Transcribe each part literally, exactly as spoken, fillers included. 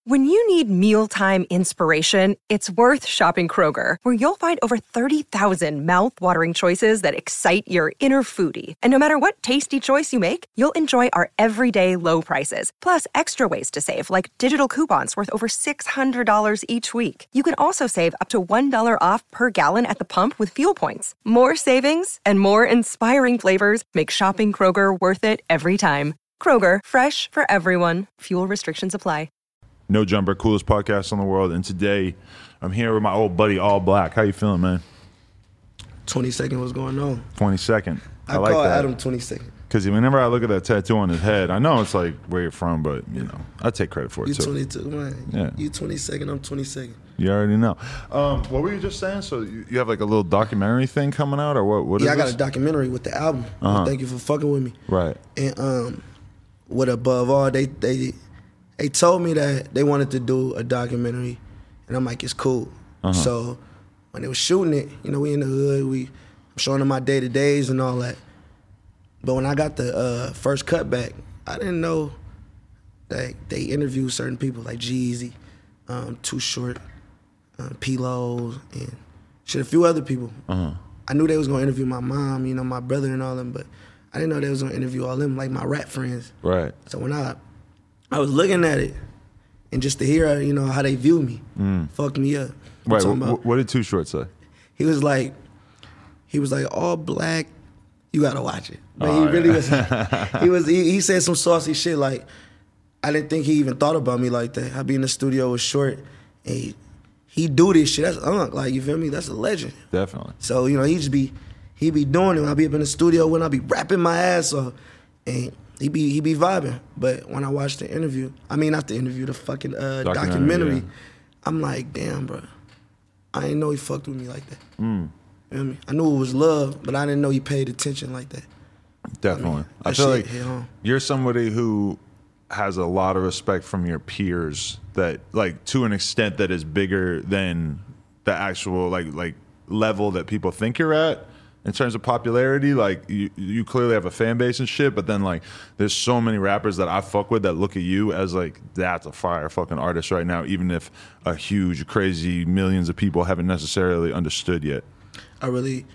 When you need mealtime inspiration, it's worth shopping Kroger, where you'll find over thirty thousand mouth-watering choices that excite your inner foodie. And no matter what tasty choice you make, you'll enjoy our everyday low prices, plus extra ways to save, like digital coupons worth over six hundred dollars each week. You can also save up to one dollar off per gallon at the pump with fuel points. More savings and more inspiring flavors make shopping Kroger worth it every time. Kroger, fresh for everyone. Fuel restrictions apply. No Jumper, coolest podcast in the world, and today I'm here with my old buddy All Black. How you feeling, man? twenty-second, what's going on? twenty-second. I, I like call that. Adam twenty-second. Because whenever I look at that tattoo on his head, I know it's like where you're from, but, you know, I take credit for it, you too. You twenty-two, man. Yeah. You twenty-second, I'm twenty-second. You already know. Um, what were you just saying? So you, you have like a little documentary thing coming out, or what? What yeah, is I got this? a documentary with the album. Uh-huh. Thank you for fucking with me. Right. And um, what above all, they they they told me that they wanted to do a documentary, and I'm like, it's cool. Uh-huh. So when they was shooting it, you know, we in the hood, we I'm showing them my day to days and all that. But when I got the uh, first cut back, I didn't know that they interviewed certain people like Jeezy, um, Too Short, um, P-Lo, and shit, a few other people. Uh-huh. I knew they was gonna interview my mom, you know, my brother and all them, but I didn't know they was gonna interview all them, like my rap friends. Right. So when I I was looking at it, and just to hear, you know, how they view me, Mm. fucked me up. I'm Right. talking What, about- what did Too Short say? He was like, he was like, All Black, you gotta watch it. But Oh, he really yeah. was, he was, he, he said some saucy shit like, I didn't think he even thought about me like that. I be in the studio with Short, and he, he do this shit. That's Unc, like, you feel me? That's a legend. Definitely. So, you know, he just be, he be doing it. I be up in the studio when I be rapping my ass off, and he be he be vibing. But when I watched the interview, I mean not the interview, the fucking uh, Documentary, documentary, yeah. I'm like, damn, bro, I didn't know he fucked with me like that. Mm. You know what I mean? I knew it was love, but I didn't know he paid attention like that. Definitely. I mean, I, that feel shit like hit home. you're somebody who has a lot of respect from your peers, that like to an extent that is bigger than the actual like like level that people think you're at in terms of popularity. Like you, you clearly have a fan base and shit, but then like there's so many rappers that I fuck with that look at you as like, that's a fire fucking artist right now, even if a huge, crazy millions of people haven't necessarily understood yet. I really,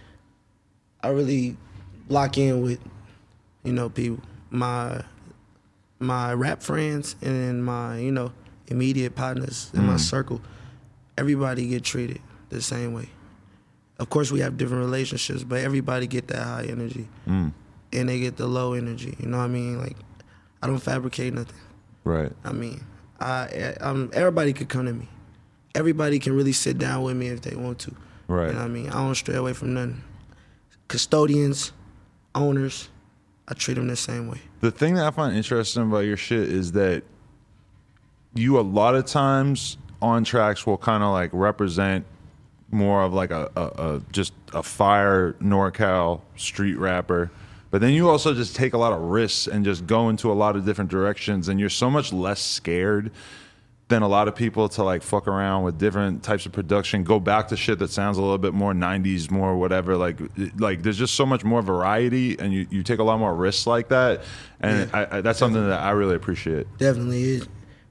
I really lock in with, you know, people, my my rap friends and then my, you know, immediate partners in my Mm. circle. Everybody get treated the same way. Of course, we have different relationships, but everybody get that high energy, Mm. and they get the low energy. You know what I mean? Like, I don't fabricate nothing. Right. I mean, I, I'm, everybody could come to me. Everybody can really sit down with me if they want to. Right. You know what I mean? I don't stray away from nothing. Custodians, owners, I treat them the same way. The thing that I find interesting about your shit is that you a lot of times on tracks will kind of like represent more of like a, a, a just a fire NorCal street rapper, but then you also just take a lot of risks and just go into a lot of different directions, and you're so much less scared than a lot of people to like fuck around with different types of production, go back to shit that sounds a little bit more nineties, more whatever. Like, like there's just so much more variety, and you, you take a lot more risks like that, and Yeah, I, I, that's something that I really appreciate. Definitely is.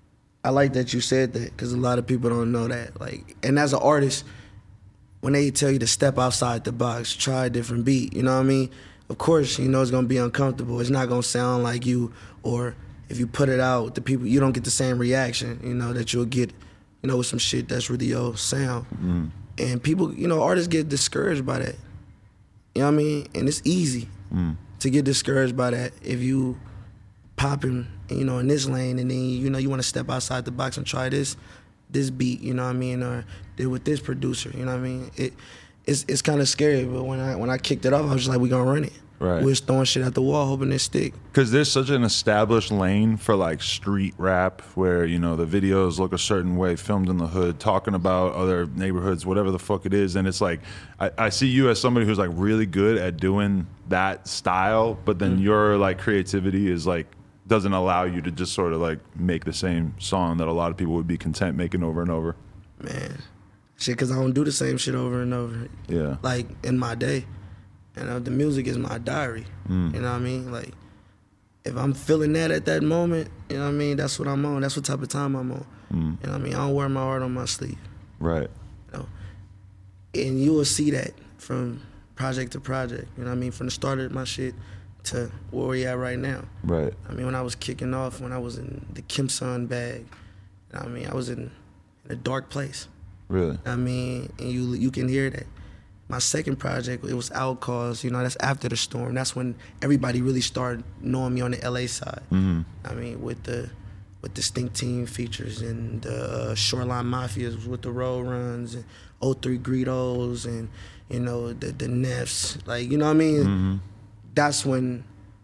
I like that you said that because a lot of people don't know that. Like, and as an artist, when they tell you to step outside the box, try a different beat, you know what I mean? Of course, you know it's gonna be uncomfortable. It's not gonna sound like you, or if you put it out, the people, you don't get the same reaction, you know, that you'll get, you know, with some shit that's really your sound. Mm. And people, you know, artists get discouraged by that. You know what I mean? And it's easy Mm. to get discouraged by that if you popping, you know, in this lane, and then, you know, you want to step outside the box and try this this beat, you know what I mean, or deal with this producer, you know what I mean? It it's it's kind of scary, but when I when I kicked it off, I was just like, we gonna run it. Right. We was throwing shit at the wall, hoping it stick. Because there's such an established lane for like street rap where, you know, the videos look a certain way, filmed in the hood, talking about other neighborhoods, whatever the fuck it is. And it's like, I, I see you as somebody who's like really good at doing that style, but then mm-hmm. your like creativity is like, doesn't allow you to just sort of like make the same song that a lot of people would be content making over and over. Man, shit, because I don't do the same shit over and over. Yeah. Like in my day. You know, the music is my diary. Mm. You know what I mean? Like, if I'm feeling that at that moment, you know what I mean, that's what I'm on. That's what type of time I'm on. Mm. You know what I mean? I don't wear my heart on my sleeve. Right. You know? And you will see that from project to project. You know what I mean? From the start of my shit to where we at right now. Right. I mean, when I was kicking off, when I was in the Kim Sun bag, you know what I mean, I was in, in a dark place. Really? I mean, and you you can hear that. My second project, it was Outcast, you know, that's after the storm. That's when everybody really started knowing me on the L A side. Mm-hmm. I mean, with the with the Stink Team features and the uh, Shoreline Mafias with the Road Runs and oh three Greedos and, you know, the, the Neffs. Like, you know what I mean? Mm-hmm. That's when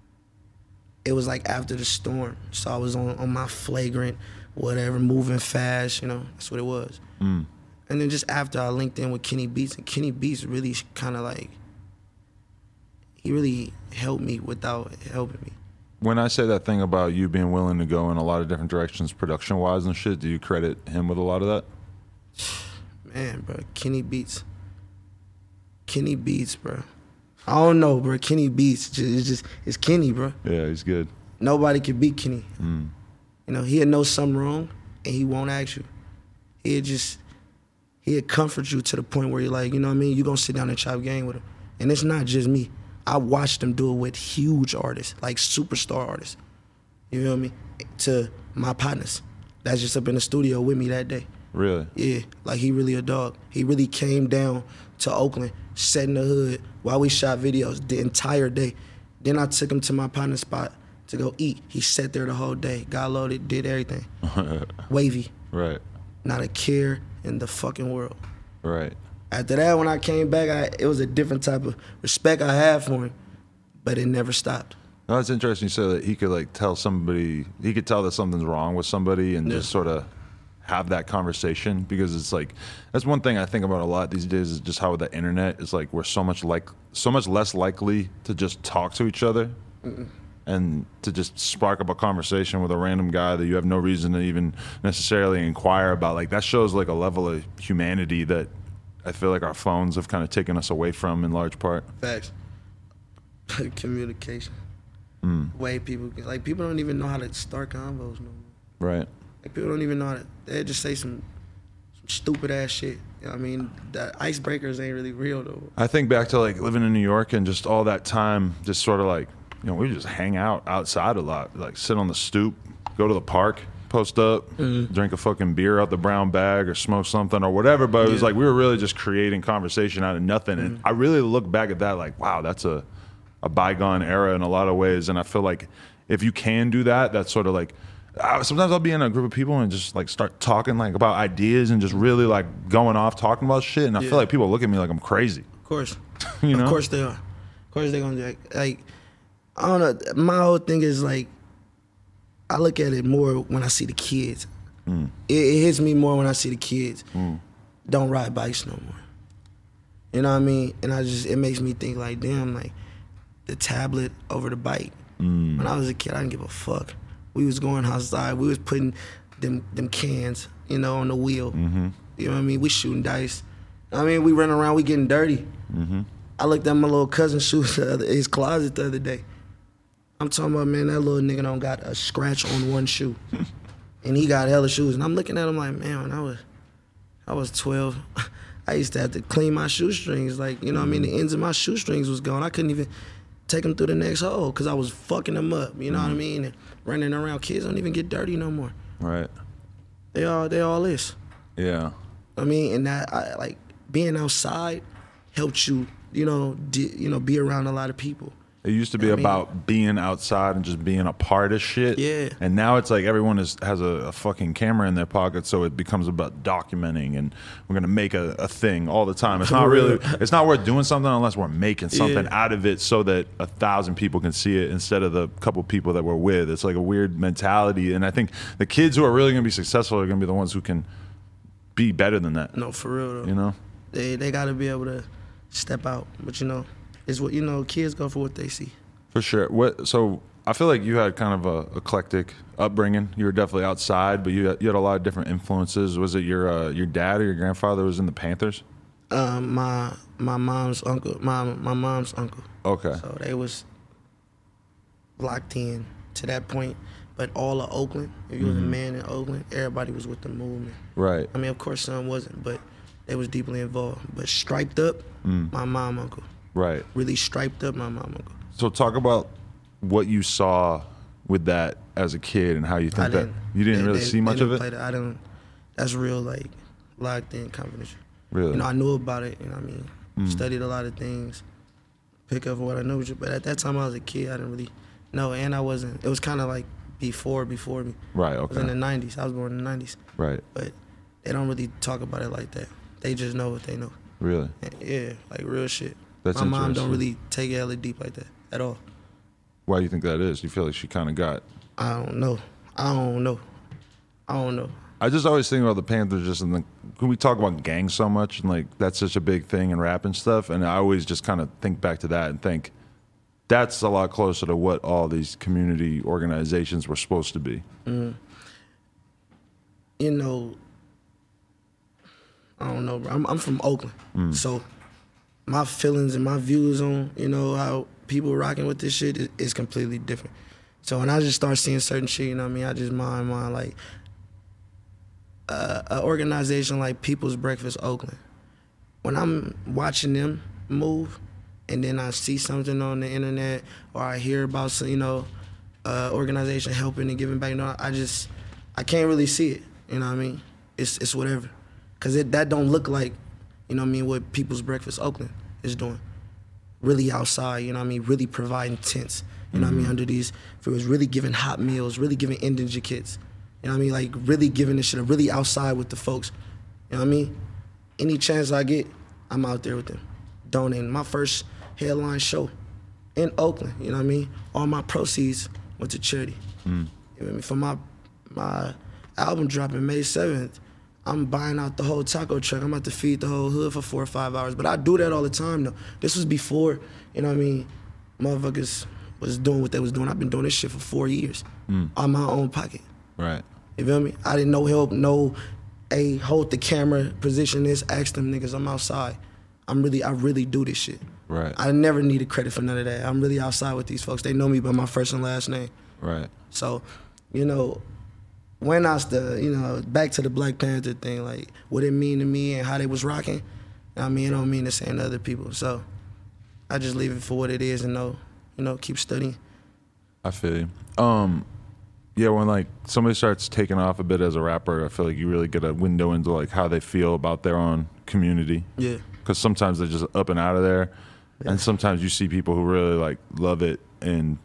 it was like after the storm. So I was on, on my flagrant, whatever, moving fast, you know, that's what it was. Mm. And then just after I linked in with Kenny Beats, and Kenny Beats really kind of like, he really helped me without helping me. When I say that thing about you being willing to go in a lot of different directions production-wise and shit, do you credit him with a lot of that? Man, bro, Kenny Beats. Kenny Beats, bro. I don't know, bro. Kenny Beats, it's just, it's Kenny, bro. Yeah, he's good. Nobody can beat Kenny. Mm. You know, he'll know something wrong, and he won't ask you. He'll just... He'll comfort you to the point where you're like, you know what I mean? You're going to sit down and chop game with him. And it's not just me. I watched him do it with huge artists, like superstar artists. You feel me? To my partners. That's just up in the studio with me that day. Really? Yeah, like he really a dog. He really came down to Oakland, sat in the hood while we shot videos the entire day. Then I took him to my partner spot to go eat. He sat there the whole day, got loaded, did everything. Wavy. Right. Not a care in the fucking world. Right. After that, when I came back, I, it was a different type of respect I had for him, but it never stopped. No, it's interesting you said that he could like tell somebody, he could tell that something's wrong with somebody and yeah. just sort of have that conversation, because it's like, that's one thing I think about a lot these days is just how the internet is like, we're so much like, so much less likely to just talk to each other. Mm-mm. And to just spark up a conversation with a random guy that you have no reason to even necessarily inquire about. Like, that shows like a level of humanity that I feel like our phones have kind of taken us away from in large part. Facts. Communication. Mm. Way people, like people don't even know how to start convos no more. Right. Like people don't even know how to, they just say some, some stupid ass shit. You know what I mean? That icebreakers ain't really real though. I think back to like living in New York and just all that time, just sort of like, you know, we just hang out outside a lot, like sit on the stoop, go to the park, post up, mm-hmm. drink a fucking beer out the brown bag or smoke something or whatever. But it was yeah. like we were really just creating conversation out of nothing. Mm-hmm. And I really look back at that like, wow, that's a, a bygone era in a lot of ways. And I feel like if you can do that, that's sort of like, uh, sometimes I'll be in a group of people and just like start talking like about ideas and just really like going off talking about shit. And I yeah. feel like people look at me like I'm crazy. Of course. you know? Of course they are. Of course they're going to do it. Like, I don't know. My whole thing is like, I look at it more when I see the kids. Mm. It, it hits me more when I see the kids mm. don't ride bikes no more. You know what I mean? And I just, it makes me think like, damn, like the tablet over the bike. Mm. When I was a kid, I didn't give a fuck. We was going outside. We was putting them them cans, you know, on the wheel. Mm-hmm. You know what I mean? We shooting dice. I mean, we running around. We getting dirty. Mm-hmm. I looked at my little cousin's shoes, his closet the other day. I'm talking about, man, that little nigga don't got a scratch on one shoe. And he got hella shoes. And I'm looking at him like, man, when I was I was twelve, I used to have to clean my shoestrings. Like, you know what mm-hmm. I mean? The ends of my shoestrings was gone. I couldn't even take them through the next hole because I was fucking them up. You know mm-hmm. what I mean? And running around. Kids don't even get dirty no more. Right. They all, they all is. Yeah. I mean, and that, I, like, being outside helped you, you know, di- you know, be around a lot of people. It used to be I mean, about being outside and just being a part of shit. Yeah. And now it's like everyone is, has a, a fucking camera in their pocket, so it becomes about documenting and we're gonna make a, a thing all the time. It's not really, it's not worth doing something unless we're making something yeah. out of it so that a thousand people can see it instead of the couple people that we're with. It's like a weird mentality. And I think the kids who are really gonna be successful are gonna be the ones who can be better than that. No, for real though. You know? They they gotta be able to step out. But you know, is what, you know, kids go for what they see. For sure. What? So I feel like you had kind of a eclectic upbringing. You were definitely outside, but you had, you had a lot of different influences. Was it your uh, your dad or your grandfather was in the Panthers? Um, my my mom's uncle. My my mom's uncle. Okay. So they was locked in. to that point. But all of Oakland, if you mm-hmm. was a man in Oakland, everybody was with the movement. Right. I mean, of course, some wasn't, but they was deeply involved. But striped up, mm. my mom, uncle. Right. Really striped up, my mom, uncle. So talk about what you saw with that as a kid and how you think that you didn't they, really they, see they much of it. That. I don't. That's real, like locked in confidential. Really. You know, I knew about it. You know, what I mean, mm. studied a lot of things, pick up what I knew. But at that time, I was a kid. I didn't really know, and I wasn't. It was kind of like. Before, before me. Right, okay. I was in the nineties. I was born in the nineties. Right. But they don't really talk about it like that. They just know what they know. Really? And yeah, like real shit. That's My mom don't really take it hella deep like that at all. Why do you think that is? You feel like she kind of got... I don't know. I don't know. I don't know. I just always think about the Panthers just in the... When we talk about gangs so much, and like that's such a big thing in rap and stuff, and I always just kind of think back to that and think... That's a lot closer to what all these community organizations were supposed to be. Mm. You know, I don't know, bro. I'm, I'm from Oakland, mm. so my feelings and my views on, you know, how people rocking with this shit is, is completely different. So when I just start seeing certain shit, you know what I mean, I just mind mind like uh, an organization like People's Breakfast Oakland. When I'm watching them move, and then I see something on the internet or I hear about some, you know, uh, organization helping and giving back, you know, I just, I can't really see it, you know what I mean? It's it's whatever. Because it that don't look like, you know what I mean, what People's Breakfast Oakland is doing. Really outside, you know what I mean, really providing tents, you know mm-hmm. what I mean, under these, if it was really giving hot meals, really giving indigent kids, you know what I mean, like really giving this shit, really outside with the folks, you know what I mean? Any chance I get, I'm out there with them, donating. My first headline show in Oakland, you know what I mean? All my proceeds went to charity. Mm. You know what I mean? For my my album dropping May seventh, I'm buying out the whole taco truck. I'm about to feed the whole hood for four or five hours. But I do that all the time though. This was before, you know what I mean, motherfuckers was doing what they was doing. I've been doing this shit for four years mm. on my own pocket. Right. You feel me? I didn't know help, no, hey, hold the camera, position this, ask them niggas, I'm outside. I'm really, I really do this shit. Right. I never needed credit for none of that. I'm really outside with these folks. They know me by my first and last name. Right. So, you know, when I was the, you know, back to the Black Panther thing, like what it mean to me and how they was rocking, I mean, it don't mean the same to other people. So I just leave it for what it is and know, you know, keep studying. I feel you. Um, yeah, when like somebody starts taking off a bit as a rapper, I feel like you really get a window into like how they feel about their own community. Yeah. Because sometimes they're just up and out of there. Yeah. And sometimes you see people who really like love it and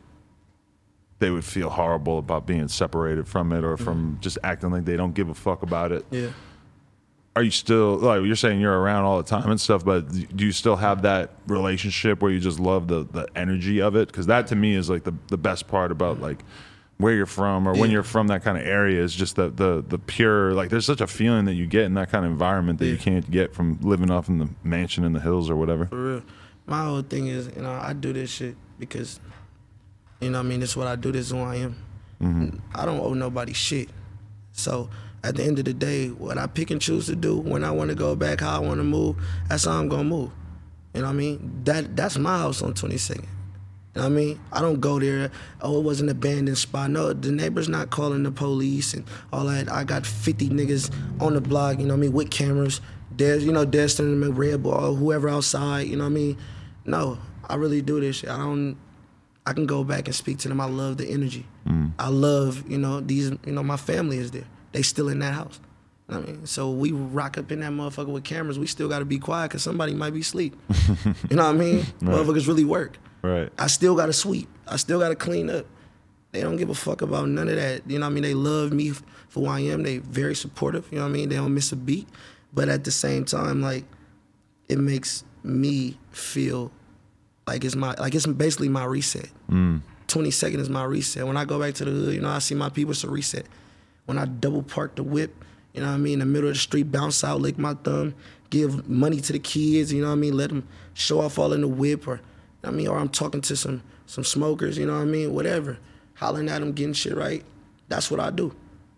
they would feel horrible about being separated from it or from mm. just acting like they don't give a fuck about it. Yeah. Are you still, like you're saying you're around all the time and stuff, but do you still have that relationship where you just love the, the energy of it? Because that to me is like the, the best part about like where you're from or yeah. when you're from that kind of area is just the, the, the pure, like there's such a feeling that you get in that kind of environment that yeah. you can't get from living off in the mansion in the hills or whatever. For real. My whole thing is, you know, I do this shit because, you know what I mean, this is what I do, this is who I am. Mm-hmm. I don't owe nobody shit. So at the end of the day, what I pick and choose to do, when I want to go back, how I want to move, that's how I'm going to move. You know what I mean? That That's my house on twenty-second. You know what I mean? I don't go there, oh, it was an abandoned spot. No, the neighbor's not calling the police and all that. I got fifty niggas on the block, you know what I mean, with cameras. There's, you know, Destin and Red Ball, whoever outside, you know what I mean? No, I really do this shit. I don't, I can go back and speak to them. I love the energy. Mm. I love, you know, these, you know, my family is there. They still in that house. You know what I mean? So we rock up in that motherfucker with cameras. We still got to be quiet because somebody might be asleep. You know what I mean? Right. Motherfuckers really work. Right. I still got to sweep. I still got to clean up. They don't give a fuck about none of that. You know what I mean? They love me for who I am. They very supportive. You know what I mean? They don't miss a beat. But at the same time, like, it makes me feel like it's my, like it's basically my reset. Mm. twenty-second is my reset. When I go back to the hood, you know, I see my people, it's a reset. When I double park the whip, you know what I mean, in the middle of the street, bounce out, lick my thumb, give money to the kids, you know what I mean, let them show off all in the whip, or, you know what I mean, or I'm talking to some some smokers, you know what I mean, whatever, hollering at them, getting shit right. That's what I do.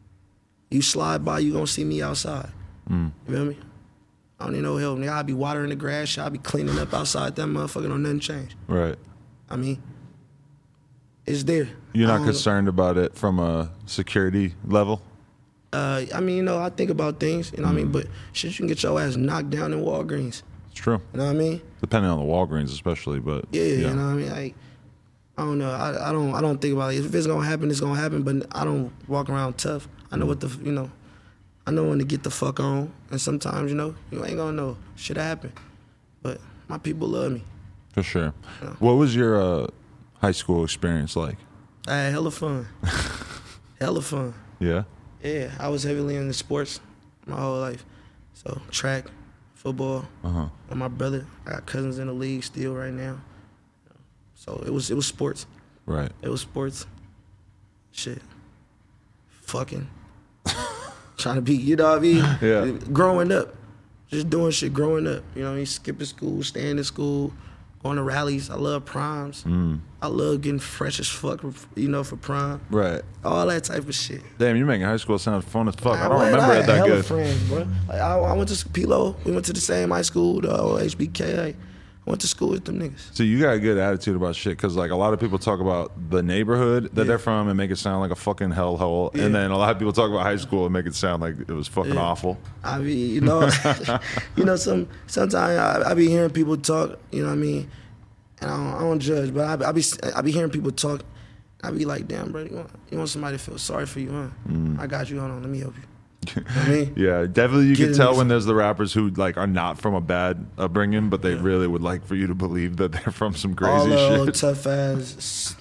You slide by, you gonna see me outside. Mm. You feel me? I don't need no help. Nigga, I'll be watering the grass, I'll be cleaning up outside that motherfucker, don't nothing change. Right. I mean, it's there. You're not Um, concerned about it from a security level? Uh, I mean, you know, I think about things, you know what I mean? But shit, you can get your ass knocked down in Walgreens. It's true. You know what I mean? Depending on the Walgreens, especially, but Yeah, you know what I mean? Like, I don't know. I, I don't I don't think about it. If it's gonna happen, it's gonna happen. But I don't walk around tough. I know what the you know. I know when to get the fuck on. And sometimes, you know, you ain't gonna know. Shit happen. But my people love me. For sure. Yeah. What was your uh, high school experience like? I had hella fun. hella fun. Yeah? Yeah, I was heavily into sports my whole life. So track, football. Uh-huh. And my brother, I got cousins in the league still right now. So it was it was sports. Right. It was sports. Shit. Fucking. Trying to be, you know what I mean? Yeah. Growing up. Just doing shit growing up. You know what I mean? Skipping school, staying in school, going to rallies. I love proms. Mm. I love getting fresh as fuck, you know, for prom. Right. All that type of shit. Damn, you're making high school sound fun as fuck. I, I don't went- remember I it had that hella good. friends, bro. Like, I, I went to P L O. We went to the same high school, the old H B K. Like, I went to school with them niggas. So you got a good attitude about shit, because like a lot of people talk about the neighborhood that Yeah. they're from and make it sound like a fucking hellhole, Yeah. and then a lot of people talk about high school and make it sound like it was fucking Yeah. awful. I be, you know, you know, some sometimes I, I be hearing people talk, you know what I mean, and I don't, I don't judge, but I, be- I be I be hearing people talk, I be like, damn, bro, you want, you want somebody to feel sorry for you, huh? Mm. I got you, hold on, let me help you. You know what I mean? Yeah, definitely. You Get can in tell this- when there's the rappers who like are not from a bad upbringing, but they really would like for you to believe that they're from some All crazy the shit. old tough ass.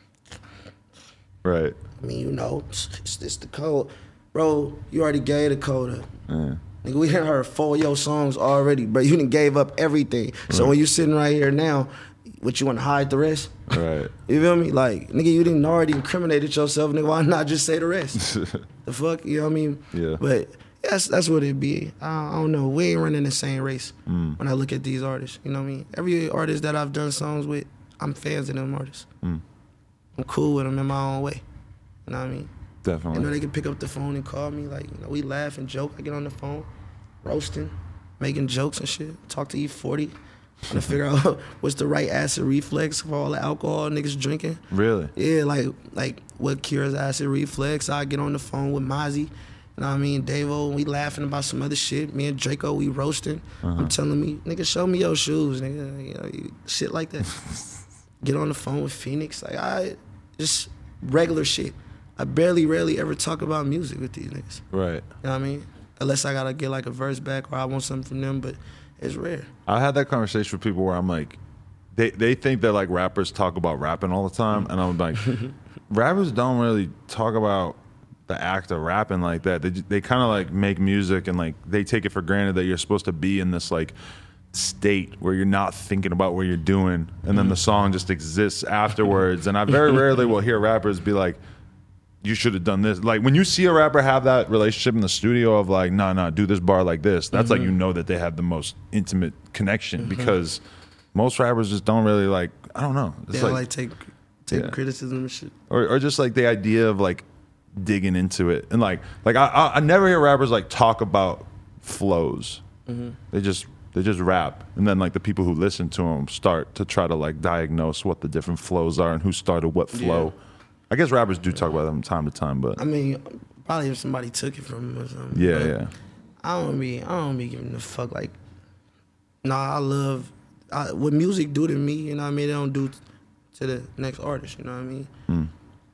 Right. I mean, you know, it's, it's, it's the code, bro. You already gave the code up. Yeah. Nigga, we done heard four of your songs already, bro. You done gave up everything. So when you sitting right here now, what you want to hide the rest? Right. You feel me? Like, nigga, you didn't already incriminated yourself, nigga. Why not just say the rest? The fuck, you know what I mean? Yeah. But that's that's what it be. I, I don't know. We ain't running the same race Mm. when I look at these artists. You know what I mean? Every artist that I've done songs with, I'm fans of them artists. Mm. I'm cool with them in my own way. You know what I mean? Definitely. You know, they can pick up the phone and call me. Like, you know, we laugh and joke. I get on the phone, roasting, making jokes and shit. Talk to E forty. Trying to figure out what's the right acid reflex for all the alcohol niggas drinking. Really? Yeah, like like what cures acid reflex. I get on the phone with Mozzie. You know what I mean? Davo, we laughing about some other shit. Me and Draco, we roasting. Uh-huh. I'm telling me, nigga, show me your shoes, nigga. You know, you- shit like that. Get on the phone with Phoenix. Like, I just regular shit. I barely, rarely ever talk about music with these niggas. Right. You know what I mean? Unless I gotta get like a verse back or I want something from them, but it's rare. I had that conversation with people where I'm like, they they think that like rappers talk about rapping all the time, and I'm like, rappers don't really talk about the act of rapping like that. They they kind of like make music and like they take it for granted that you're supposed to be in this like state where you're not thinking about what you're doing, and then the song just exists afterwards. And I very rarely will hear rappers be like, you should have done this. Like when you see a rapper have that relationship in the studio of like, nah, nah, do this bar like this. That's like, you know that they have the most intimate connection, because most rappers just don't really like, I don't know. It's They like, don't like take take Yeah. criticism and shit. or, or just like the idea of like digging into it. And like, like I, I, I never hear rappers like talk about flows. They just, they just rap. And then like the people who listen to them start to try to like diagnose what the different flows are and who started what flow. I guess rappers do talk about them from time to time, but I mean, probably if somebody took it from them or something. yeah, but yeah. I don't be, I don't be giving a fuck. Like, nah, I love I, what music do to me. You know what I mean? They don't do to the next artist. You know what I mean? Mm.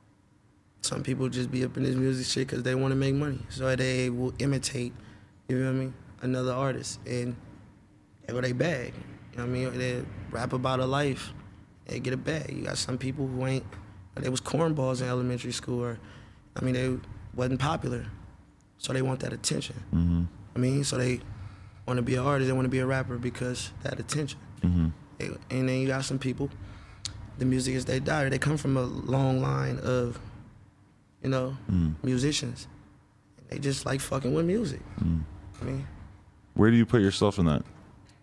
Some people just be up in this music shit because they want to make money, so they will imitate. You know what I mean? Another artist, and they go they bag. You know what I mean? They rap about a life, they get a bag. You got some people who ain't. They was cornballs in elementary school, or I mean, they wasn't popular, so they want that attention. Mm-hmm. I mean, so they want to be an artist, they want to be a rapper because that attention. Mm-hmm. They, and then you got some people, the music is their diary. They come from a long line of, you know, Mm. musicians. They just like fucking with music. Mm. I mean, Where do you put yourself in that?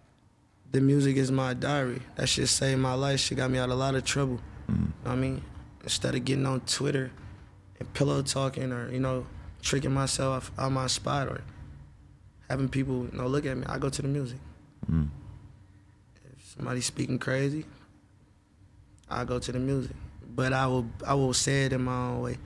the music is my diary. That shit saved my life. Shit got me out of a lot of trouble. Mm. You know what I mean? Instead of getting on Twitter and pillow talking or, you know, tricking myself out my spot or having people, you know, look at me, I go to the music. Mm. If somebody's speaking crazy, I go to the music. but I will I will say it in my own way.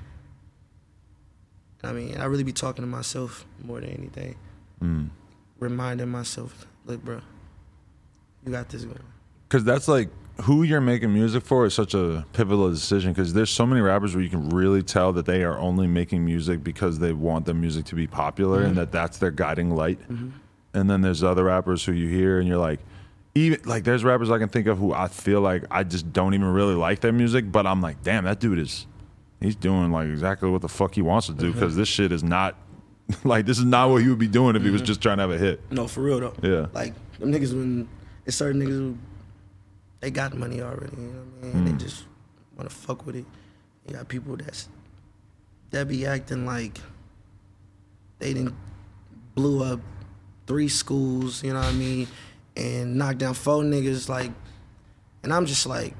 I mean, I really be talking to myself more than anything. Mm. Reminding myself, look, bro, you got this going. Because that's like, who you're making music for is such a pivotal decision, because there's so many rappers where you can really tell that they are only making music because they want their music to be popular, mm-hmm. and that that's their guiding light. Mm-hmm. And then there's other rappers who you hear and you're like, even like there's rappers I can think of who I feel like I just don't even really like their music, but I'm like, damn, that dude is, he's doing like exactly what the fuck he wants to do, because mm-hmm. this shit is not, like this is not what he would be doing if mm-hmm. he was just trying to have a hit. No, for real though. Yeah. Like them niggas, when it's certain niggas who, they got money already, you know what I mean? Mm. They just want to fuck with it. You got people that's, that be acting like they didn't blew up three schools, you know what I mean? And knocked down four niggas, like, and I'm just like,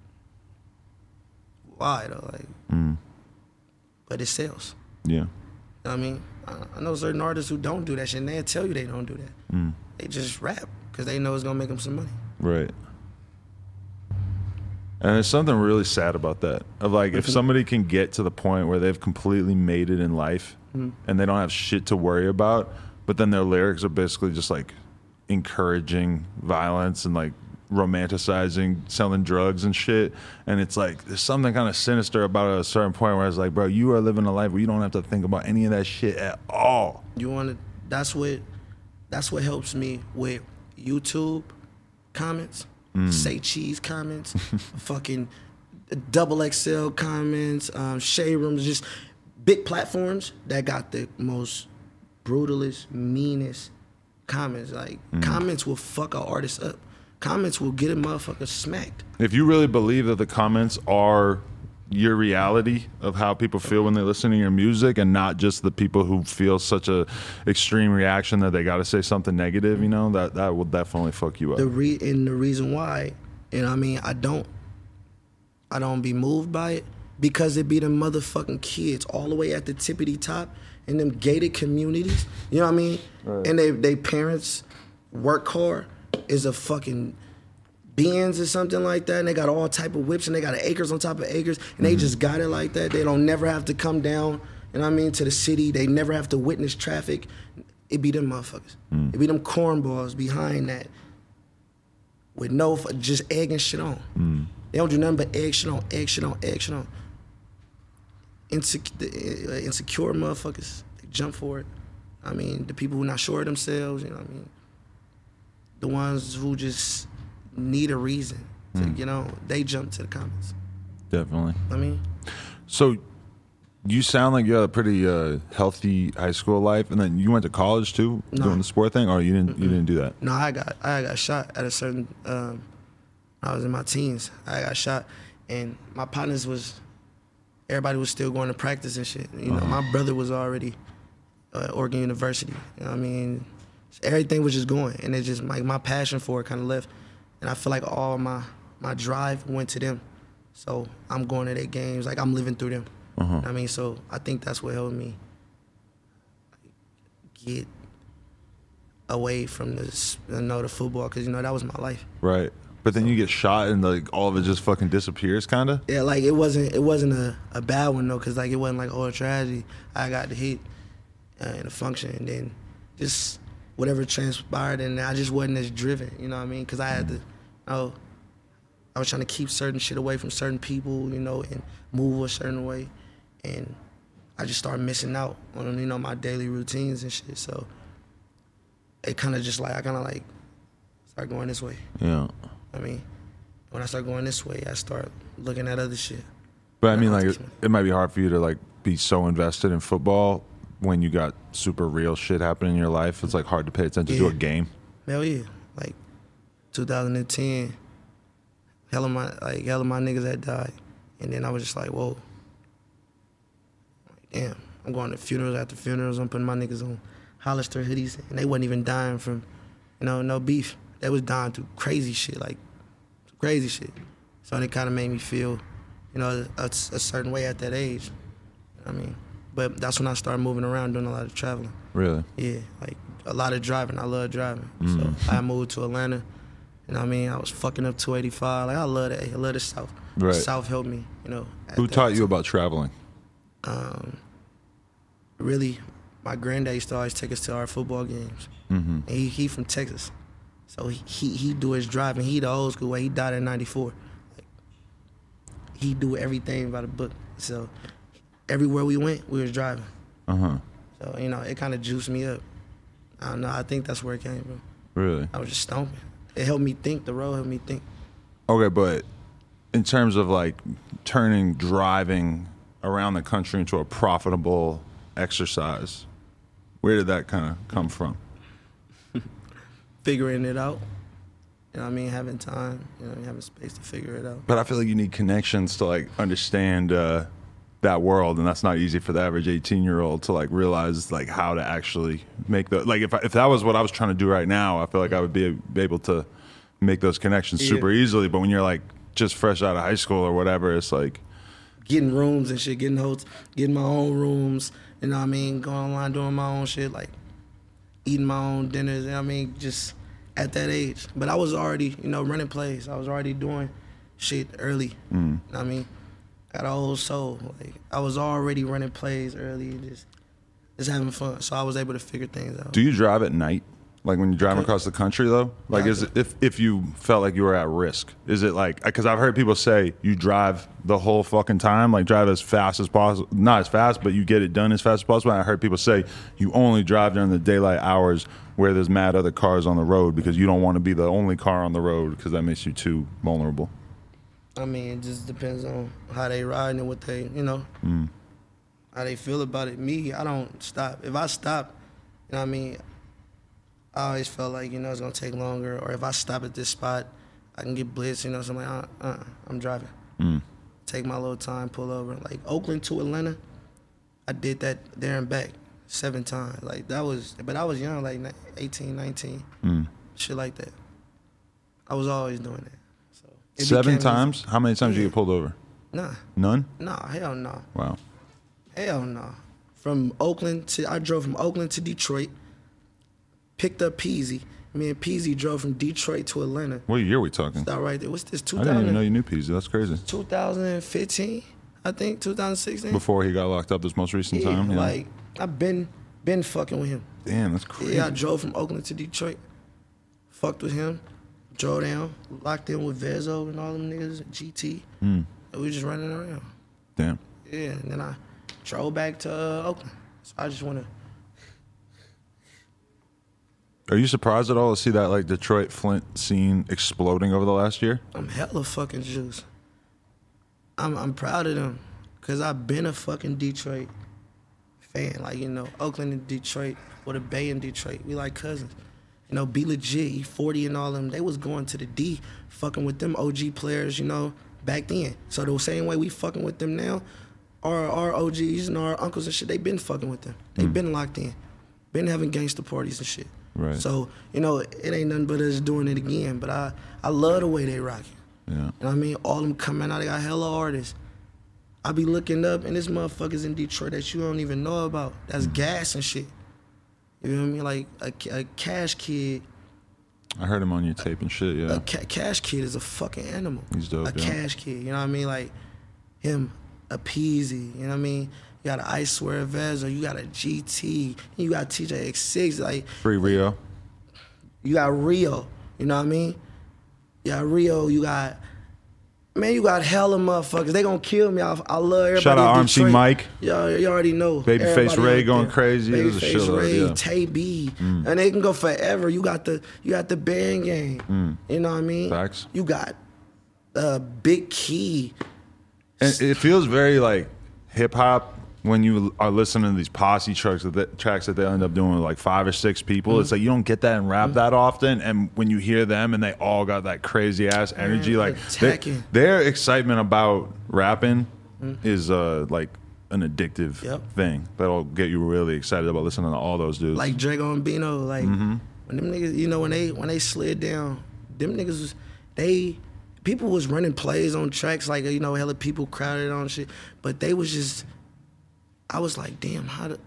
why though? Like, mm. but it sells. Yeah. You know what I mean? I, I know certain artists who don't do that shit, and they'll tell you they don't do that. Mm. They just rap because they know it's gonna make them some money. Right. And there's something really sad about that. Of like, if somebody can get to the point where they've completely made it in life mm-hmm. and they don't have shit to worry about, but then their lyrics are basically just like encouraging violence and like romanticizing selling drugs and shit. And it's like, there's something kind of sinister about it at a certain point where it's like, bro, you are living a life where you don't have to think about any of that shit at all. You want to, that's what, that's what helps me with YouTube comments. Mm. Say cheese comments, fucking double X L comments, um, shade rooms, just big platforms that got the most brutalist, meanest comments. Like mm. comments will fuck an artist up. Comments will get a motherfucker smacked. If you really believe that the comments are your reality of how people feel when they listen to your music, and not just the people who feel such a extreme reaction that they got to say something negative, you know, that that will definitely fuck you up. The re- and the reason why, you know what I mean, I don't, I don't be moved by it, because it be the motherfucking kids all the way at the tippity top in them gated communities, you know what I mean? Right. And they, they parents work hard, is a fucking Benz or something like that, and they got all type of whips, and they got acres on top of acres, and mm-hmm. they just got it like that. They don't never have to come down, you know what I mean, to the city. They never have to witness traffic. It be them motherfuckers. Mm. It be them cornballs behind that with no, just egging shit on. Mm. They don't do nothing but egg shit on, egg shit on, egg shit on. Insec- the, uh, insecure motherfuckers, they jump for it. I mean, the people who not sure of themselves, you know what I mean? The ones who just need a reason to, mm. you know, they jump to the comments. Definitely. I mean, so you sound like you had a pretty uh, healthy high school life, and then you went to college too, no. doing the sport thing, or you didn't? Mm-mm. You didn't do that? No, I got I got shot at a certain. Um, I was in my teens. I got shot, and my partners was, everybody was still going to practice and shit. You know, uh-huh. my brother was already at uh, Oregon University. You know what I mean, everything was just going, and it just like my passion for it kind of left. And I feel like all my, my drive went to them. So I'm going to their games, like I'm living through them. Uh-huh. You know I mean, so I think that's what helped me get away from this, you know, the football, because, you know, that was my life. Right. But then so, you get shot and like all of it just fucking disappears, kind of? Yeah, like it wasn't it wasn't a, a bad one, though, because like it wasn't like, oh, a tragedy. I got the hit uh, in a function, and then just whatever transpired, and I just wasn't as driven, you know what I mean? Because I had to, you know, I was trying to keep certain shit away from certain people, you know, and move a certain way. And I just started missing out on, you know, my daily routines and shit. So it kind of just like, I kind of like start going this way. Yeah. I mean, when I start going this way, I start looking at other shit. But I mean, like, it, it might be hard for you to like be so invested in football when you got super real shit happening in your life. It's like hard to pay attention yeah. to a game. Hell yeah. Like two thousand ten, hell of my, like, hell of my niggas had died. And then I was just like, whoa. Like, damn, I'm going to funerals after funerals. I'm putting my niggas on Hollister hoodies. And they wasn't even dying from, you know, no beef. They was dying through crazy shit, like crazy shit. So it kind of made me feel, you know, a, a certain way at that age. I mean, but that's when I started moving around, doing a lot of traveling. Really? Yeah, like a lot of driving. I love driving. Mm. So I moved to Atlanta, You know what I mean? I was fucking up two eighty-five. Like, I love that. I love the South. Right. The South helped me, you know. Who taught you about traveling? Um, really, my granddad used to always take us to our football games. Mm-hmm. And he, he from Texas. So he, he he do his driving. He the old school way. He died in ninety-four. Like, he do everything by the book. So everywhere we went, we was driving. Uh-huh. So, you know, it kind of juiced me up. I don't know. I think that's where it came from. Really? I was just stomping. It helped me think. The road helped me think. Okay, but in terms of like turning driving around the country into a profitable exercise, where did that kind of come from? Figuring it out. You know what I mean? Having time, you know, having space to figure it out. But I feel like you need connections to like understand uh, that world, and that's not easy for the average eighteen-year-old to like realize like how to actually make the like if I, if that was what I was trying to do right now, I feel like I would be, be able to make those connections super yeah. easily. But when you're like just fresh out of high school or whatever, it's like getting rooms and shit, getting hotels, getting my own rooms. You know what I mean? Going online, doing my own shit, like eating my own dinners. You know what I mean? Just at that age. But I was already, you know, running plays. I was already doing shit early. Mm. You know what I mean? Got a whole soul. Like I was already running plays early, just just having fun. So I was able to figure things out. Do you drive at night? Like when you're driving across the country, though? Like, is it, if if you felt like you were at risk, is it like, because I've heard people say you drive the whole fucking time, like drive as fast as possible, not as fast, but you get it done as fast as possible. And I heard people say you only drive during the daylight hours where there's mad other cars on the road because you don't want to be the only car on the road because that makes you too vulnerable. I mean, it just depends on how they ride and what they, you know, mm. how they feel about it. Me, I don't stop. If I stop, you know what I mean, I always felt like, you know, it's going to take longer. Or if I stop at this spot, I can get blitzed, you know, so I'm like, uh, uh, I'm driving. Mm. Take my little time, pull over. Like, Oakland to Atlanta, I did that there and back seven times. Like, that was, but I was young, like eighteen, nineteen, mm. shit like that. I was always doing that. So Seven times? Easy. How many times yeah. did you get pulled over? Nah. None? Nah, hell no. Nah. Wow. Hell no. Nah. From Oakland to, I drove from Oakland to Detroit. Picked up Peasy. Me and Peasy drove from Detroit to Atlanta. What year are we talking? Start right there. What's this? two thousand? I didn't even know you knew Peasy. That's crazy. twenty fifteen, I think. twenty sixteen. Before he got locked up this most recent yeah, time. Yeah. Like I've been been fucking with him. Damn, that's crazy. Yeah, I drove from Oakland to Detroit. Fucked with him. Drove down. Locked in with Vezo and all them niggas. G T. Mm. And we just running around. Damn. Yeah, and then I drove back to uh, Oakland. So I just want to. Are you surprised at all to see that like Detroit Flint scene exploding over the last year? I'm hella fucking juice. I'm I'm proud of them, cause I've been a fucking Detroit fan. Like, you know, Oakland and Detroit, or the Bay and Detroit, we like cousins. You know, Be Legit, E forty and all them, they was going to the D, fucking with them O G players, you know, back then. So the same way we fucking with them now, our our O Gs and our uncles and shit, they been fucking with them. They mm. been locked in, been having gangster parties and shit. Right. So, you know, it ain't nothing but us doing it again. But I, I love the way they rocking. Yeah. You know what I mean? All them coming out, they got hella artists. I be looking up, and there's motherfuckers in Detroit that you don't even know about. That's mm. gas and shit. You know what I mean? Like a, a Cash Kid. I heard him on your tape and shit, yeah. A ca- Cash Kid is a fucking animal. He's dope, A yeah. Cash Kid, you know what I mean? Like him, a Peasy, you know what I mean? You got an I Swear Vezo, you got a G T, you got T J X six, like Free Rio. You got Rio, you know what I mean? You got Rio, you got, man, you got hella motherfuckers. They gonna kill me. I, I love everybody. Shout out R M C Mike. Y'all, you already know. Babyface Ray going crazy. Babyface Ray, yeah. Tay B, mm. and they can go forever. You got the, you got the band game. Mm. You know what I mean? Facts. You got uh, Big Key. And it feels very like hip hop when you are listening to these posse tracks that they, tracks that they end up doing with like five or six people. Mm-hmm. It's like you don't get that in rap mm-hmm. that often. And when you hear them and they all got that crazy ass energy, Man, like they, their excitement about rapping mm-hmm. is uh, like an addictive yep. thing that'll get you really excited about listening to all those dudes. Like Drago and Bino, like mm-hmm. when them niggas, you know, when they when they slid down, them niggas was they. People was running plays on tracks, like, you know, hella people crowded on shit, but they was just, I was like, damn, how the,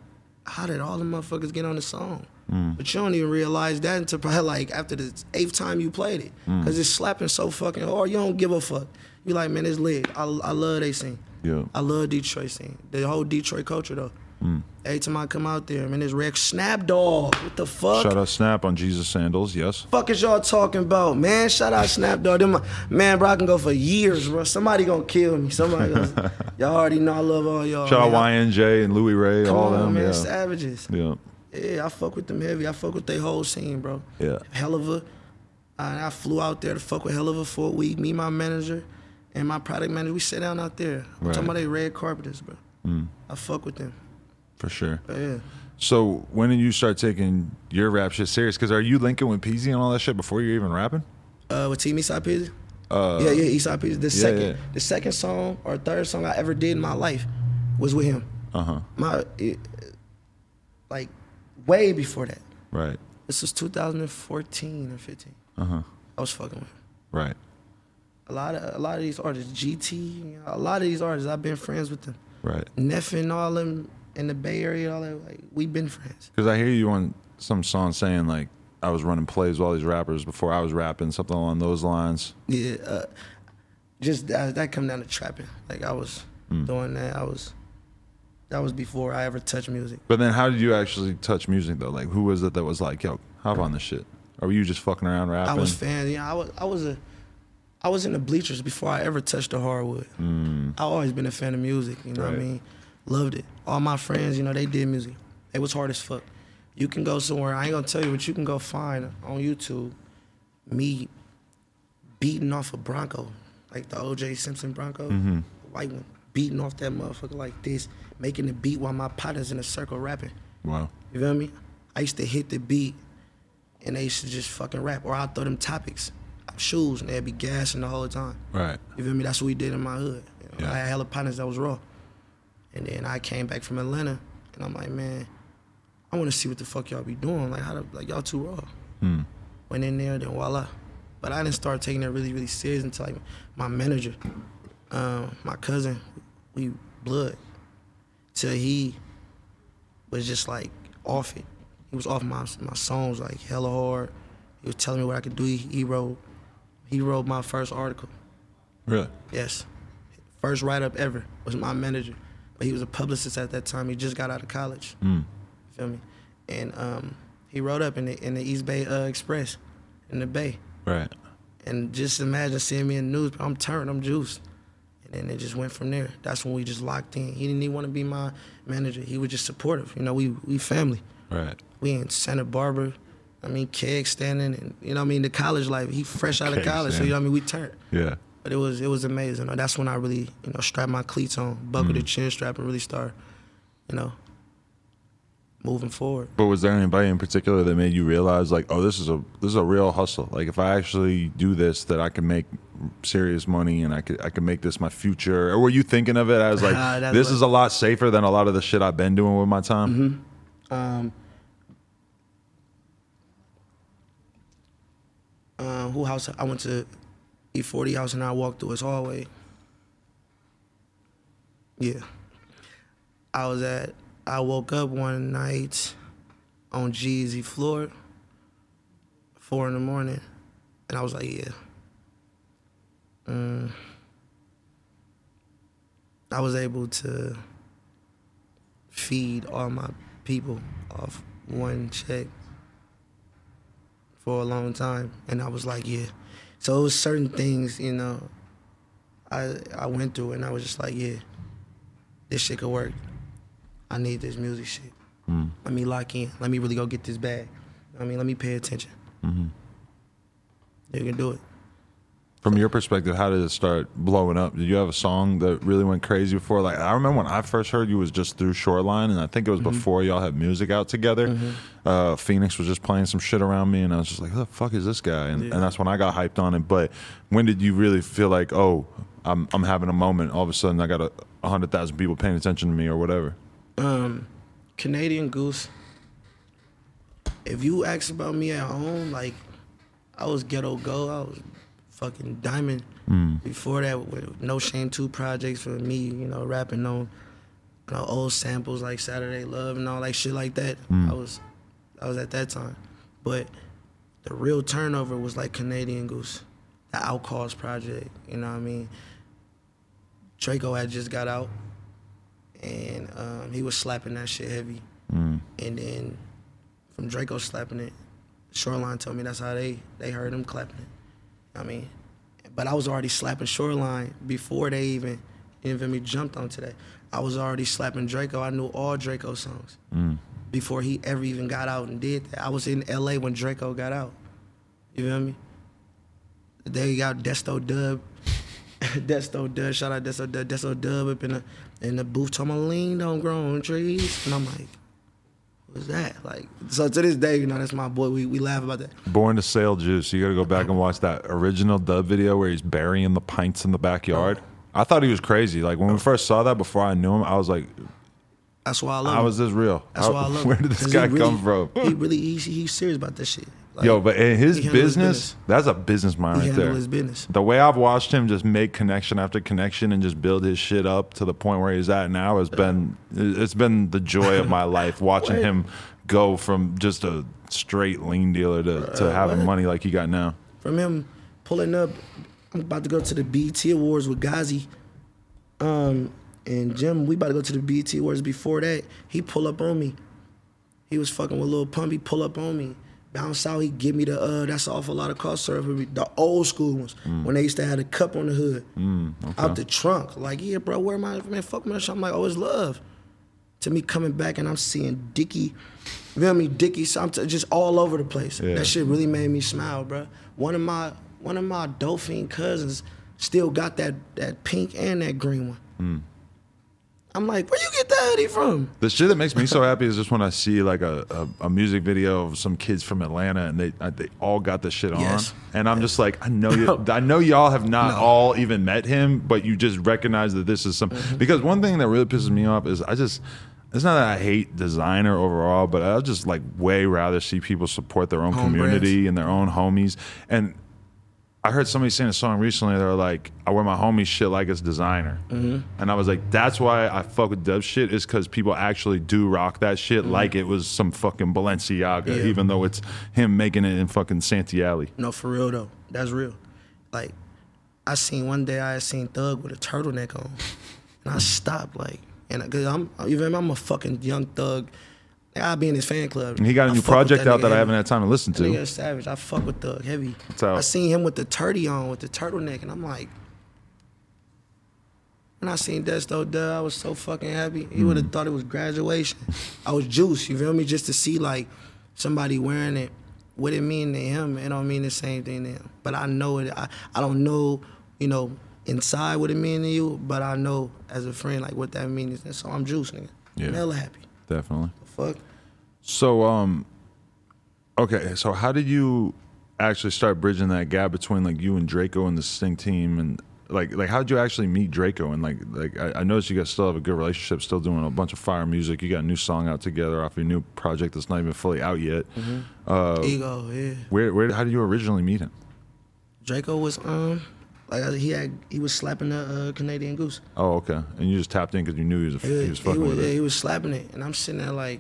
how did all the motherfuckers get on the song? Mm. But you don't even realize that until probably like after the eighth time you played it. Because mm. it's slapping so fucking hard, you don't give a fuck. You like, man, it's lit. I, I love they scene. Yeah. I love Detroit scene. The whole Detroit culture, though. Mm. Every time I come out there, man, it's Rex Snap Dog. What the fuck? Shout out Snap on Jesus Sandals, yes. Fuck is y'all talking about, man? Shout out Snap Dog. Them, man, bro, I can go for years, bro. Somebody gonna kill me. Somebody gonna, y'all already know I love all y'all. Shout man. out Y N J and Louis Ray, come all on, them. man, yeah. savages. Yeah. Yeah, I fuck with them heavy. I fuck with their whole scene, bro. Yeah. Hell of a, I, I flew out there to fuck with Hell of a for a week. Me, my manager, and my product manager, we sit down out there. I'm right. talking about they red carpeters, bro. Mm. I fuck with them. For sure. But yeah. So when did you start taking your rap shit serious? Because are you linking with Peasy and all that shit before you're even rapping? Uh, with Team Eastside Peasy? Uh, yeah, yeah, Eastside Peasy. The yeah, second, yeah. the second song or third song I ever did in my life was with him. Uh huh. My, it, like, way before that. Right. This was two thousand fourteen or fifteen. Uh huh. I was fucking with him. Right. A lot of a lot of these artists, G T, you know, a lot of these artists, I've been friends with them. Right. Neff and all them in the Bay Area, all that, like, we've been friends. Because I hear you on some song saying, like, I was running plays with all these rappers before I was rapping, something along those lines. Yeah, uh, just that, that come down to trapping. Like, I was mm. doing that. I was, that was before I ever touched music. But then how did you actually touch music, though? Like, who was it that was like, yo, hop on this shit? Or were you just fucking around rapping? I was fan, yeah, I was, I was a, I was in the bleachers before I ever touched the hardwood. Mm. I always been a fan of music, you know right. what I mean? Loved it. All my friends, you know, they did music. It was hard as fuck. You can go somewhere, I ain't gonna tell you, but you can go find on YouTube me beating off a Bronco, like the O J Simpson Bronco, mm-hmm. white one, beating off that motherfucker like this, making the beat while my partner's in a circle rapping. Wow. You feel me? I used to hit the beat and they used to just fucking rap, or I'd throw them topics, shoes, and they'd be gassing the whole time. Right. You feel me? That's what we did in my hood. You know, yeah. I had hella partners that was raw. And then I came back from Atlanta, and I'm like, man, I want to see what the fuck y'all be doing. Like, how to, like y'all too raw. Mm. Went in there, then voila. But I didn't start taking it really, really serious until like my manager, um, my cousin, we blood. Till he was just like off it. He was off my my songs like hella hard. He was telling me what I could do. He, he wrote, he wrote my first article. Really? Yes. First write-up ever was my manager. But he was a publicist at that time. He just got out of college. Mm. You feel me? And um, he wrote up in the in the East Bay uh, Express, in the Bay. Right. And just imagine seeing me in the news. I'm turned, I'm juiced. And then it just went from there. That's when we just locked in. He didn't even want to be my manager. He was just supportive. You know, we we family. Right. We in Santa Barbara. I mean, keg standing, and you know what I mean, the college life. He fresh out of Keg college, standing. so you know what I mean, we turned. Yeah. But it was it was amazing. That's when I really, you know, strapped my cleats on, buckled Mm. the chin strap, and really started, you know, moving forward. But was there anybody in particular that made you realize, like, oh, this is a this is a real hustle? Like, if I actually do this, that I can make serious money, and I could I can make this my future? Or were you thinking of it as like, Ah, that's this what- is a lot safer than a lot of the shit I've been doing with my time? Mm-hmm. Um, uh, who house? I went to E forty house and I walked through his hallway. Yeah. I was at, I woke up one night on Jeezy floor, four in the morning, and I was like, yeah. Um, I was able to feed all my people off one check for a long time, and I was like, yeah. So it was certain things, you know, I I went through, and I was just like, yeah, this shit could work. I need this music shit. Mm. Let me lock in. Let me really go get this bag. I mean, let me pay attention. Mm-hmm. You can do it. From your perspective, how did it start blowing up? Did you have a song that really went crazy before? Like, I remember when I first heard you was just through Shoreline, and I think it was Mm-hmm. before y'all had music out together. Mm-hmm. Uh, Phoenix was just playing some shit around me, and I was just like, who the fuck is this guy? And, Yeah. and that's when I got hyped on it. But when did you really feel like, oh, I'm I'm having a moment, all of a sudden I got a, a hundred thousand people paying attention to me or whatever? Um, Canadian Goose. If you ask about me at home, like, I was Ghetto Go. I was fucking Diamond. Mm. Before that, with No Shame two projects for me, you know, rapping on you know, old samples like Saturday Love and all like shit like that. Mm. I was, I was at that time, but the real turnover was like Canadian Goose, the Outcast project. You know what I mean? Draco had just got out, and um, he was slapping that shit heavy. Mm. And then from Draco slapping it, Shoreline told me that's how they they heard him clapping it. I mean, but I was already slapping Shoreline before they even, you feel me, jumped onto that. I was already slapping Draco. I knew all Draco songs Mm. before he ever even got out and did that. I was in L A when Draco got out. You feel me? They got Desto Dub. Desto Dub, shout out Desto Dub. Desto Dub up in the in the booth talking about lean don't grow on trees. And I'm like, what's that? Like, so to this day, you know, that's my boy. We we laugh about that. Born to Sale Juice. You got to go back and watch that original Dub video where he's burying the pints in the backyard. I thought he was crazy. Like when we first saw that, before I knew him, I was like, That's why I love how him. is this real? That's How- why I love Where him. did this 'Cause guy he really, come from? He really, he's, he's serious about this shit. Like, Yo, but in his he handle his business, business. that's a business mind He right handle there. his business. The way I've watched him just make connection after connection and just build his shit up to the point where he's at now has been it's been the joy of my life watching What? him go from just a straight lean dealer to, to having what? money like he got now. From him pulling up, I'm about to go to the B E T Awards with Ghazi. Um, and Jim, we about to go to the B E T Awards. Before that, he pull up on me. He was fucking with Lil Pump. He pull up on me. Bounce out, he give me the, uh, that's an awful lot of cough syrup. The old school ones, Mm. when they used to have the cup on the hood. Mm, okay. Out the trunk. Like, yeah, bro, where am I? Man, fuck my shit. I'm like, oh, it's love. To me coming back and I'm seeing Dickie, you feel me, Dickie, so I'm t- just all over the place. Yeah. That shit really made me smile, bro. One of my one of my Dolphin cousins still got that that pink and that green one. Mm. I'm like, where you get that hoodie from? The shit that makes me so happy is just when I see like a, a, a music video of some kids from Atlanta and they uh, they all got this shit on, Yes. and I'm just like, I know you, I know y'all have not No. all even met him, but you just recognize that this is some. Mm-hmm. Because one thing that really pisses me off is I just. It's not that I hate designer overall, but I just like way rather see people support their own Home community brands. and their own homies. And I heard somebody saying a song recently. They were like, "I wear my homies shit like it's designer," Mm-hmm. and I was like, "That's why I fuck with Dub shit is because people actually do rock that shit like it was some fucking Balenciaga, Yeah. even though it's him making it in fucking Santee Alley." No, for real though. That's real. Like, I seen one day I had seen Thug with a turtleneck on, and I stopped like, and cause I'm even I'm a fucking young Thug. Like, I be in his fan club. And he got a I new fuck with project out nigga that I heavy. haven't had time to listen That nigga to. is savage. I fuck with Thug heavy. What's out? I seen him with the turdy on, with the turtleneck, and I'm like, when I seen Desto Dub, I was so fucking happy. He would have thought it was graduation. I was juiced, you feel me? Just to see like somebody wearing it, what it mean to him, it don't mean the same thing to him. But I know it. I, I don't know, you know, inside what it mean to you, but I know as a friend like what that means. And so I'm juiced, nigga. Yeah. I'm hella happy. Definitely. Fuck. So, um, okay, so how did you actually start bridging that gap between like you and Draco and the Sting team, and like like how did you actually meet Draco? And like like I, I noticed you guys still have a good relationship, still doing a bunch of fire music. You got a new song out together off your new project that's not even fully out yet. Uh, Ego, yeah. where where how did you originally meet him? Draco was um like I- he had he was slapping the uh, Canadian Goose. Oh, okay, and you just tapped in because you knew he was a, He, he was fucking he was, with yeah, it. he was slapping it, and I'm sitting there like,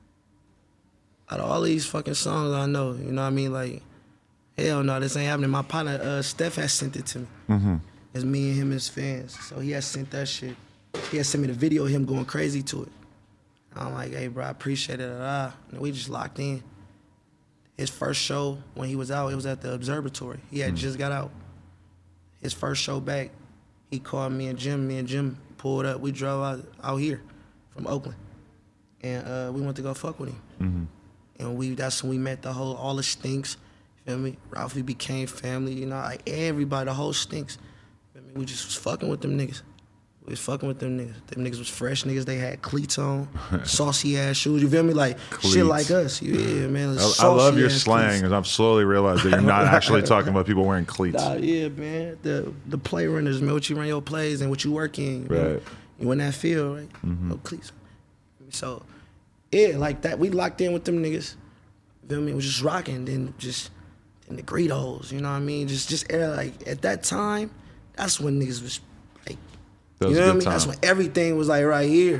out of all these fucking songs I know, you know what I mean? Like, hell no, this ain't happening. My partner uh, Steph has sent it to me. Mm-hmm. It's me and him as fans, so he has sent that shit. He has sent me the video of him going crazy to it. I'm like, hey, bro, I appreciate it. Ah, and we just locked in. His first show when he was out, it was at the Observatory. He had just got out. His first show back, he called me and Jim. Me and Jim pulled up. We drove out, out here from Oakland, and uh, we went to go fuck with him. Mm-hmm. And we that's when we met the whole all the Stinks. You feel me? Ralphie became family. You know, like everybody, the whole Stinks. You feel me? We just was fucking with them niggas. We was fucking with them niggas. Them niggas was fresh niggas. They had cleats on, saucy ass shoes. You feel me? Like Cleats. shit like us. Yeah, man. I, I love your saucy-ass slang, cleats. and I've slowly realized that you're not actually talking about people wearing cleats. Nah, yeah, man. The the play runners, man. What you run your plays and what you work in. You know? Right. You in that field, right? Mm-hmm. No cleats. So, yeah, like that. We locked in with them niggas. You feel me? It was just rocking. Then just then the Greedos. You know what I mean? Just just air like at that time. That's when niggas was like. That was You a know good what I mean? That's time. when everything was like right here.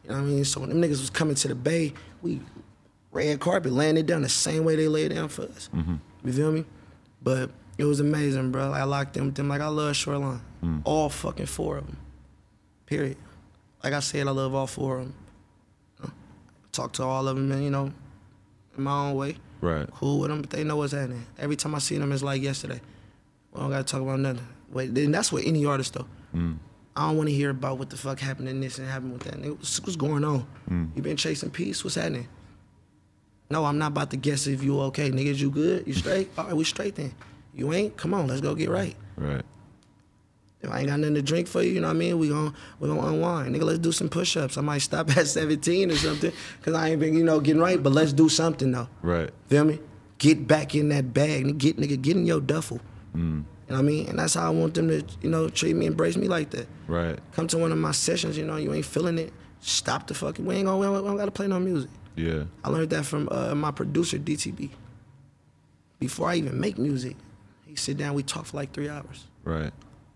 You know what I mean? So when them niggas was coming to the Bay, we red carpet, laying it down the same way they lay it down for us. Mm-hmm. You feel me? But it was amazing, bro. I locked them with them like I love Shoreline. Mm. All fucking four of them. Period. Like I said, I love all four of them. You know, talk to all of them, and, you know, in my own way. Right. Cool with them, but they know what's happening. Every time I see them, it's like yesterday. We don't gotta talk about nothing. Wait, then that's with any artist though. Mm. I don't want to hear about what the fuck happened in this and happened with that. What's, what's going on? Mm. You been chasing peace? What's happening? No, I'm not about to guess if you okay. Niggas, you good? You straight? All right, we straight then. You ain't? Come on, let's go get right. Right. If I ain't got nothing to drink for you, you know what I mean? We gon' we gon' unwind. Nigga, let's do some push-ups. I might stop at seventeen or something, because I ain't been, you know, getting right, but let's do something, though. Right. Feel me? Get back in that bag. Get, nigga, get in your duffel. Mm. You know what I mean? And that's how I want them to, you know, treat me, embrace me like that. Right. Come to one of my sessions, you know, you ain't feeling it. Stop the fucking, we ain't gonna, we don't, we don't gotta play no music. Yeah. I learned that from uh, my producer, D T B. Before I even make music, he sit down, we talk for like three hours. Right.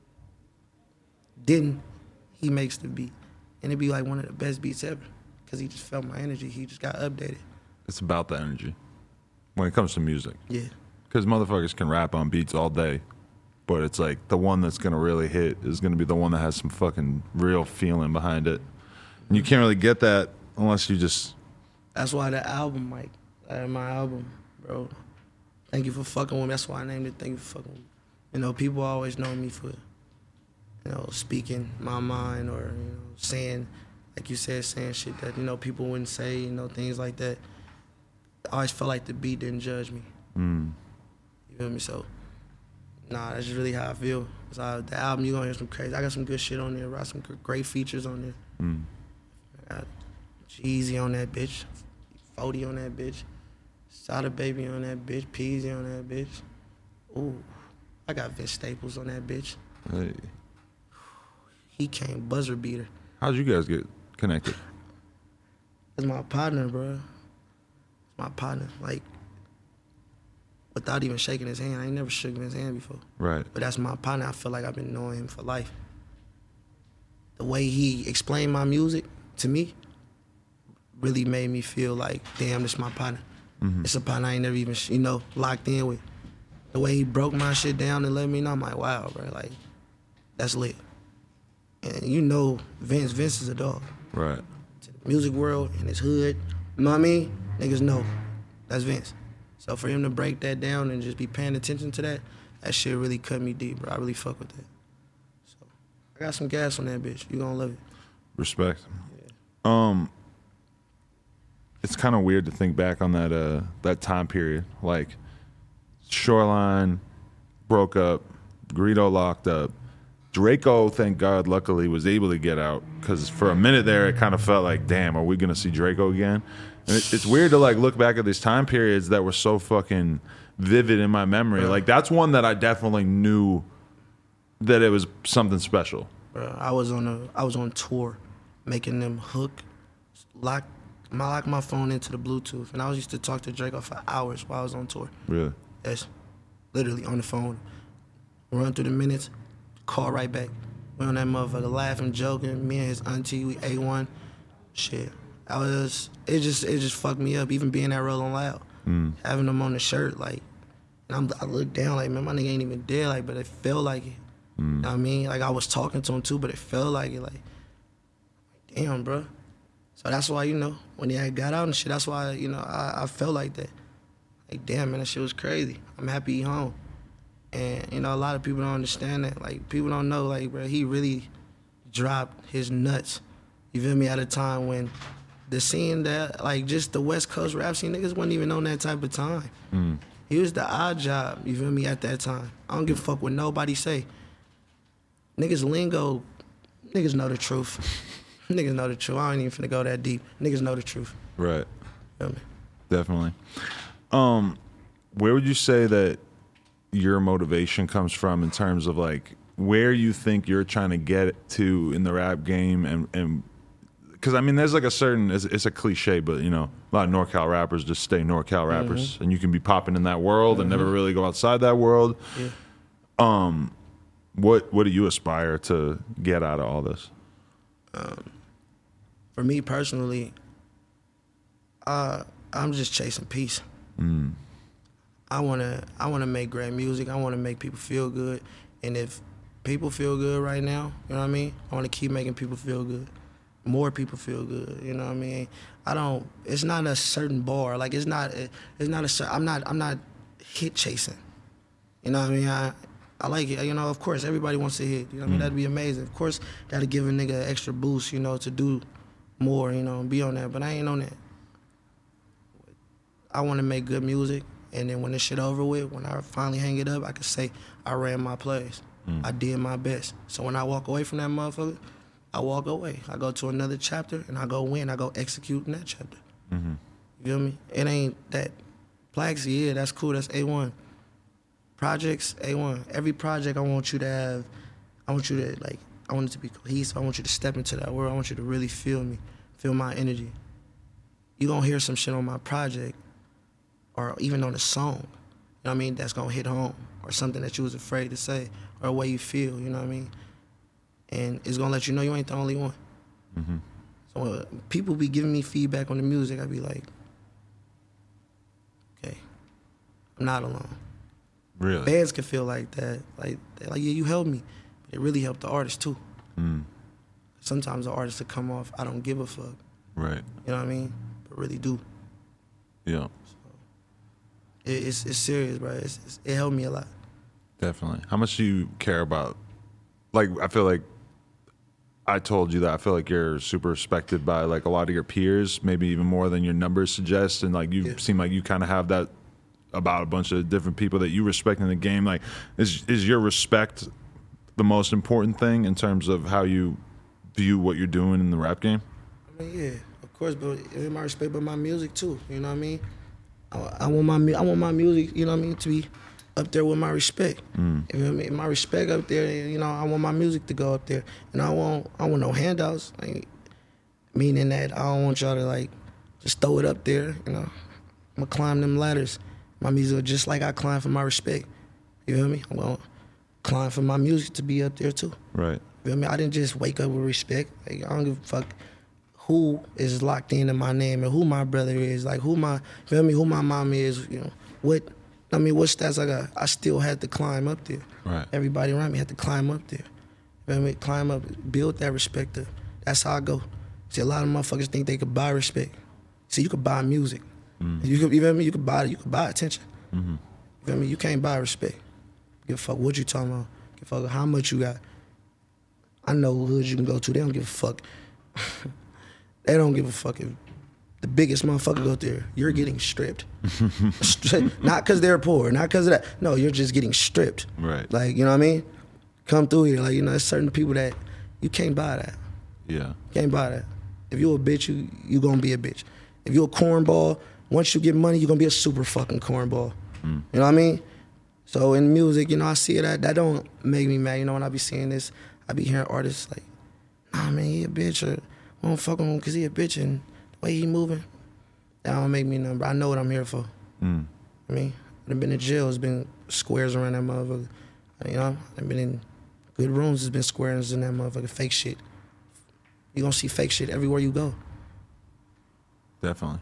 Then he makes the beat. And it'd be like one of the best beats ever. Because he just felt my energy. He just got updated. It's about the energy when it comes to music. Yeah. Because motherfuckers can rap on beats all day, but it's like the one that's going to really hit is going to be the one that has some fucking real feeling behind it. And you can't really get that unless you just... That's why the album, Mike, uh, my album, bro, thank you for fucking with me. That's why I named it Thank You for Fucking With Me. You know, people always know me for, you know, speaking my mind or, you know, saying, like you said, saying shit that, you know, people wouldn't say, you know, things like that. I always felt like the beat didn't judge me. Mm. You feel me? So, nah, that's just really how I feel. So the album, you're gonna hear some crazy. I got some good shit on there. I got some great features on there. Mm. I got Jeezy on that bitch, forty on that bitch, Sada Baby on that bitch, Peasy on that bitch. Ooh, I got Vince Staples on that bitch. Hey. He came buzzer beater. How'd you guys get connected? That's my partner, bro. My partner, like, without even shaking his hand. I ain't never shook his hand before. Right. But that's my partner. I feel like I've been knowing him for life. The way he explained my music to me really made me feel like, damn, this is my partner. Mm-hmm. It's a partner I ain't never even, you know, locked in with. The way he broke my shit down and let me know, I'm like, wow, bro, like, that's lit. And you know, Vince, Vince is a dog. Right. To the music world, in his hood, you know what I mean? Niggas know that's Vince. So for him to break that down and just be paying attention to that, that shit really cut me deep, bro. I really fuck with that. So I got some gas on that bitch. You gonna love it. Respect. Yeah. Um, it's kind of weird to think back on that uh that time period. Like Shoreline broke up, Greedo locked up. Draco, thank God, luckily was able to get out, because for a minute there it kind of felt like, damn, are we gonna see Draco again? And it, it's weird to like look back at these time periods that were so fucking vivid in my memory. Bro. Like that's one that I definitely knew that it was something special. Bro, I was on a I was on tour, making them hook, lock my lock my phone into the Bluetooth, and I was used to talk to Draco for hours while I was on tour. Really? Yes, literally on the phone, run through the minutes. Call right back. We on that motherfucker laughing, joking. Me and his auntie, we A one. Shit. I was, it just it just fucked me up, even being that Rolling Loud. Mm. Having them on the shirt, like, and I'm, I looked down, like, man, my nigga ain't even dead, like, but it felt like it. Mm. You know what I mean? Like, I was talking to him too, but it felt like it, like, damn, bro. So that's why, you know, when he got out and shit, that's why, you know, I, I felt like that. Like, damn, man, that shit was crazy. I'm happy he home. And, you know, a lot of people don't understand that. Like, people don't know, like, bro, he really dropped his nuts, you feel me, at a time when the scene that, like, just the West Coast rap scene, niggas wasn't even on that type of time. Mm. He was the odd job, you feel me, at that time. I don't give a fuck what nobody say. Niggas lingo, niggas know the truth. Niggas know the truth. I ain't even finna go that deep. Niggas know the truth. Right. Feel me? Definitely. Um, where would you say that your motivation comes from in terms of like where you think you're trying to get to in the rap game? And and because I mean there's like a certain, it's, it's a cliche, but you know, a lot of NorCal rappers just stay NorCal rappers. Mm-hmm. And you can be popping in that world mm-hmm. and never really go outside that world. Yeah. Um, what what do you aspire to get out of all this? Um, for me personally, uh, I'm just chasing peace. Mm. I wanna I wanna make great music. I wanna make people feel good, and if people feel good right now, you know what I mean? I wanna keep making people feel good. More people feel good, you know what I mean? I don't. It's not a certain bar. Like it's not. It's not a. cer- I'm not. I'm not hit chasing. You know what I mean? I I like it. You know, of course, everybody wants to hit. You know what I mean? Mm. That'd be amazing. Of course, gotta give a nigga an extra boost. You know, to do more. You know, and be on that. But I ain't on that. I want to make good music, and then when this shit over with, when I finally hang it up, I can say I ran my plays. Mm. I did my best. So when I walk away from that motherfucker, I walk away. I go to another chapter, and I go win. I go execute in that chapter. Mm-hmm. You feel me? It ain't that. Plaques, yeah, that's cool. That's A one. Projects, A one. Every project I want you to have, I want you to, like, I want it to be cohesive. I want you to step into that world. I want you to really feel me, feel my energy. You gonna hear some shit on my project, or even on a song, you know what I mean, that's gonna hit home, or something that you was afraid to say, or a way you feel, you know what I mean? And it's gonna let you know you ain't the only one. Mm-hmm. So uh, people be giving me feedback on the music, I be like, okay, I'm not alone. Really? Bands can feel like that, like, they're like, yeah, you helped me, but it really helped the artist too. Mm. Sometimes the artist will come off, I don't give a fuck, Right. you know what I mean? But really do. Yeah. It, it's it's serious, bro. It's, it's, it helped me a lot. Definitely. How much do you care about? Like, I feel like I told you that I feel like you're super respected by like a lot of your peers, maybe even more than your numbers suggest, and like you Yeah. seem like you kind of have that about a bunch of different people that you respect in the game. Like, is is your respect the most important thing in terms of how you view what you're doing in the rap game? I mean, yeah, of course, but in my respect, but my music too. You know what I mean? I, I want my mu- I want my music, you know what I mean, to be up there with my respect. Mm. You know what I mean? My respect up there. You know, I want my music to go up there, and I want I want no handouts. Like, meaning that I don't want y'all to like just throw it up there. You know, I'm gonna climb them ladders. My music just like I climb for my respect. You feel me? I'm gonna climb for my music to be up there too. Right. You feel me? I didn't just wake up with respect. Like, I don't give a fuck who is locked into my name and who my brother is, like who my, you feel me, who my mom is, you know, what, I mean, what stats I got. I still had to climb up there. Right. Everybody around me had to climb up there. You feel me? Climb up, build that respect up. That's how I go. See, a lot of motherfuckers think they could buy respect. See, you could buy music. Mm. You could, you feel me? You could buy, you could buy attention. Mm-hmm. You feel me? You can't buy respect. Give a fuck what you talking about. Give a fuck how much you got. I know hoods you can go to. They don't give a fuck. They don't give a fuck if the biggest motherfucker go there. You're getting stripped. Not because they're poor. Not because of that. No, you're just getting stripped. Right. Like, you know what I mean? Come through here. Like, you know, there's certain people that you can't buy that. Yeah. You can't buy that. If you're a bitch, you you gonna be a bitch. If you're a cornball, once you get money, you're gonna be a super fucking cornball. Mm. You know what I mean? So in music, you know, I see that that don't make me mad. You know, when I be seeing this, I be hearing artists like, nah, man, he a bitch, or I don't fuck with him because he a bitch, and the way he moving, that don't make me nothing. But I know what I'm here for. Mm. I mean, I've been in jail. It's been squares around that motherfucker. You know, I've been in good rooms. There's been squares in that motherfucker. Fake shit. You gonna see fake shit everywhere you go. Definitely.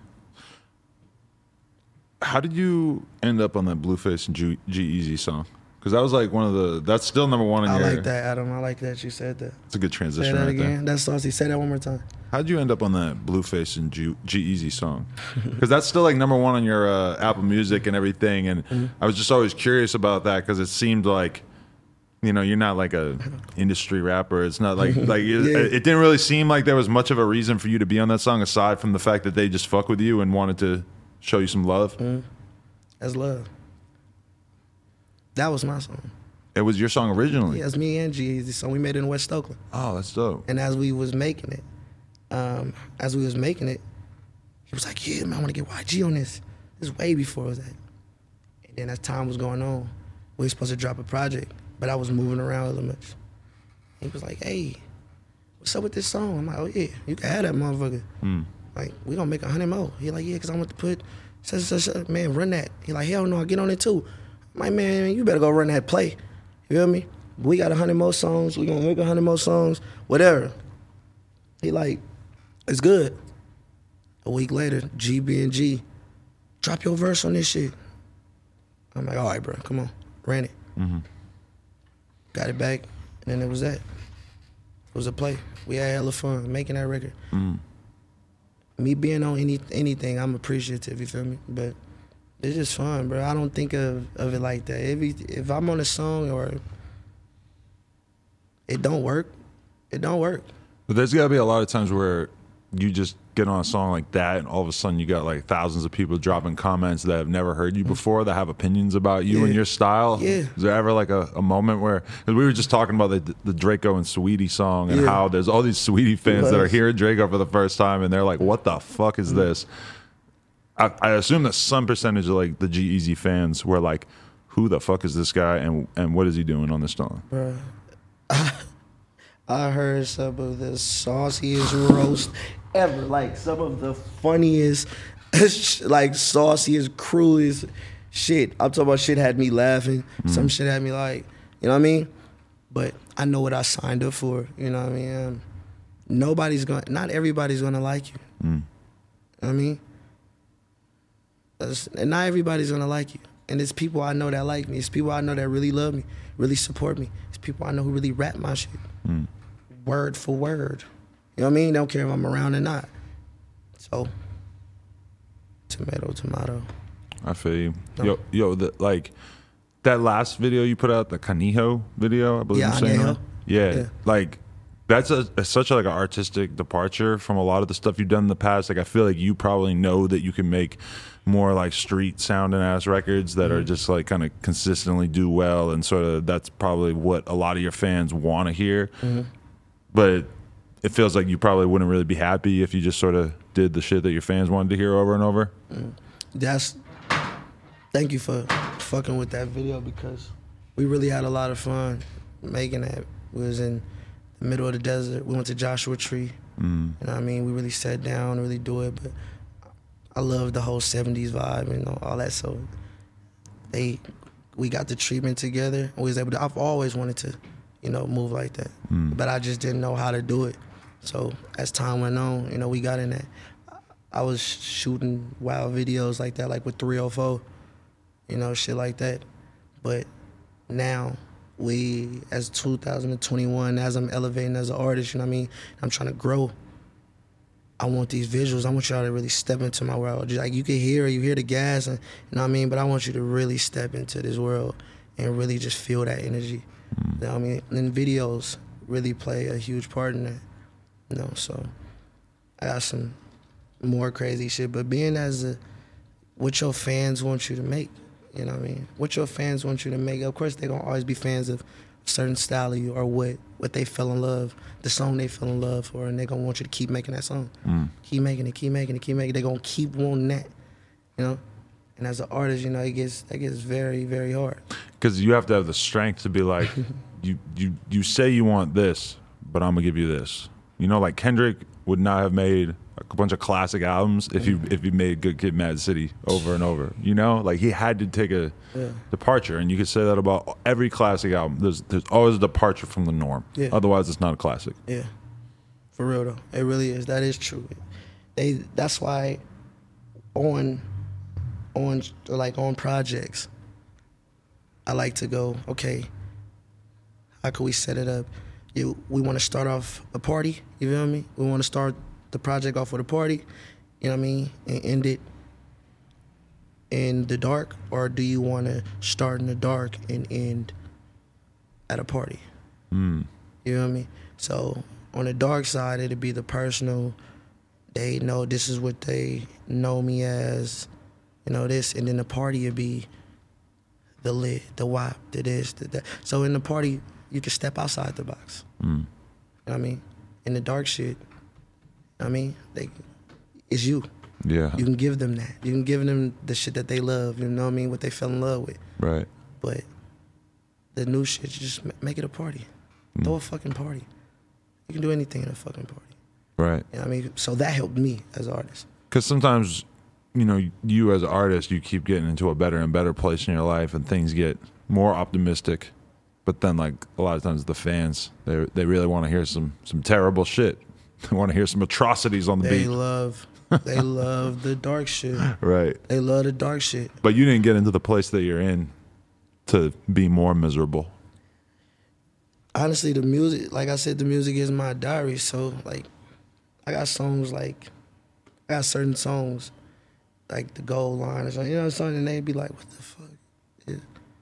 How did you end up on that Blueface and G- G-Eazy song? Because that was like one of the, that's still number one in I your... like that, Adam. I like that you said that. It's a good Say transition that right again. there. That's saucy. Say that one more time. How did you end up on that Blueface and G- G-Eazy song? Because that's still like number one on your uh, Apple Music and everything. And Mm-hmm. I was just always curious about that because it seemed like, you know, you're not like a industry rapper. It's not like, like it, Yeah. it didn't really seem like there was much of a reason for you to be on that song aside from the fact that they just fuck with you and wanted to show you some love. Mm-hmm. That's love. That was my song. It was your song originally? Yeah, it's me and G-Eazy. So we made it in West Oakland. Oh, that's dope. And as we was making it, um, as we was making it, he was like, yeah, man, I want to get Y G on this. This is way before it was that. And then as time was going on, we were supposed to drop a project, but I was moving around a little much. He was like, hey, what's up with this song? I'm like, oh, yeah, you can have that motherfucker. Mm. Like, we gonna make a hundred more. He like, yeah, because I want to put, such, such, such, man, run that. He like, hell no, get on it too. I'm like, man, you better go run that play. You feel me? We got a hundred more songs. We gonna make a hundred more songs, whatever. He like, It's good. A week later, G B and G, drop your verse on this shit. I'm like, all right, bro, come on. Ran it. Mm-hmm. Got it back, and then it was that. It was a play. We had hella fun making that record. Mm-hmm. Me being on any anything, I'm appreciative, you feel me? But it's just fun, bro. I don't think of, of it like that. If, it, if I'm on a song or it don't work, it don't work. But there's got to be a lot of times where you just get on a song like that and all of a sudden you got like thousands of people dropping comments that have never heard you before, that have opinions about you Yeah. and your style. Yeah. Is there ever like a, a moment where, because we were just talking about the, the Draco and Saweetie song and Yeah. how there's all these Saweetie fans that are Yes. hearing Draco for the first time and they're like, what the fuck is this? I, I assume that some percentage of like the G-Eazy fans were like, who the fuck is this guy and and what is he doing on this song? Bro, I heard some of the sauciest roast ever. Like some of the funniest, like sauciest, cruelest shit. I'm talking about shit had me laughing. Mm. Some shit had me like, you know what I mean? But I know what I signed up for. You know what I mean? Um, nobody's going. Not everybody's gonna like you. Mm. You know what I mean? That's, and not everybody's gonna like you. And it's people I know that like me. It's people I know that really love me, really support me. It's people I know who really rap my shit. Mm. Word for word. You know what I mean? They don't care if I'm around or not. So, tomato, tomato. I feel you. No. Yo, yo, the, like, that last video you put out, the Canijo video, I believe Yeah, you're saying Anejo. right? Yeah, Yeah. like, that's a, a such a, like an artistic departure from a lot of the stuff you've done in the past. Like, I feel like you probably know that you can make more like street sounding ass records that mm-hmm. are just like kind of consistently do well, and sort of that's probably what a lot of your fans want to hear. Mm-hmm. But it feels like you probably wouldn't really be happy if you just sort of did the shit that your fans wanted to hear over and over. Mm. That's thank you for fucking with that video, because we really had a lot of fun making that. We was in the middle of the desert. We went to Joshua Tree. Mm. You know what I mean? We really sat down and really do it, but I love the whole seventies vibe and you know, all that. So they, we got the treatment together. We was able to. I've always wanted to, you know, move like that, mm. but I just didn't know how to do it. So as time went on, you know, we got in that. I was shooting wild videos like that, like with three oh four, you know, shit like that. But now we, as two thousand twenty-one, as I'm elevating as an artist, you know what I mean? I'm trying to grow. I want these visuals. I want y'all to really step into my world. Just like you can hear it, you hear the gas, and you know what I mean? But I want you to really step into this world and really just feel that energy. Mm. You know what I mean? And videos really play a huge part in that. You know, so I got some more crazy shit. But being as a, what your fans want you to make, you know what I mean? What your fans want you to make. Of course, they're gonna always be fans of a certain style of you or what what they fell in love, the song they fell in love for, and they're gonna want you to keep making that song. Mm. Keep making it, keep making it, keep making it. They're gonna keep wanting that, you know? And as an artist, you know, it gets that gets very, very hard. Because you have to have the strength to be like, you, you, you say you want this, but I'm gonna give you this. You know, like Kendrick would not have made a bunch of classic albums if he if he made Good Kid, Mad City over and over. You know, like he had to take a yeah. departure, and you could say that about every classic album. There's there's always a departure from the norm. Yeah. Otherwise, it's not a classic. Yeah, for real though, it really is. That is true. They that's why on on like on projects, I like to go, okay, how can we set it up? You, we want to start off a party, you feel me? We want to start the project off with a party, you know what I mean, and end it in the dark, or do you want to start in the dark and end at a party? Mm. You know what I mean? So on the dark side, it'd be the personal. They know this is what they know me as, you know, this, and then the party would be the lit, the W A P, the this, the that. So in the party, you can step outside the box. Mm. You know what I mean? In the dark shit, you know what I mean? They, it's you. Yeah. You can give them that. You can give them the shit that they love, you know what I mean? What they fell in love with. Right. But the new shit, you just make it a party. Mm. Throw a fucking party. You can do anything in a fucking party. Right. You know what I mean? So that helped me as an artist. Because sometimes, you know, you as an artist, you keep getting into a better and better place in your life and things get more optimistic. But then, like, a lot of times the fans, they they really want to hear some some terrible shit. They want to hear some atrocities on the They beat. love, they love the dark shit. Right. They love the dark shit. But you didn't get into the place that you're in to be more miserable. Honestly, the music, like I said, the music is my diary. So, like, I got songs like, I got certain songs, like the Gold Line or something, you know, something, and they be like, what the fuck? Is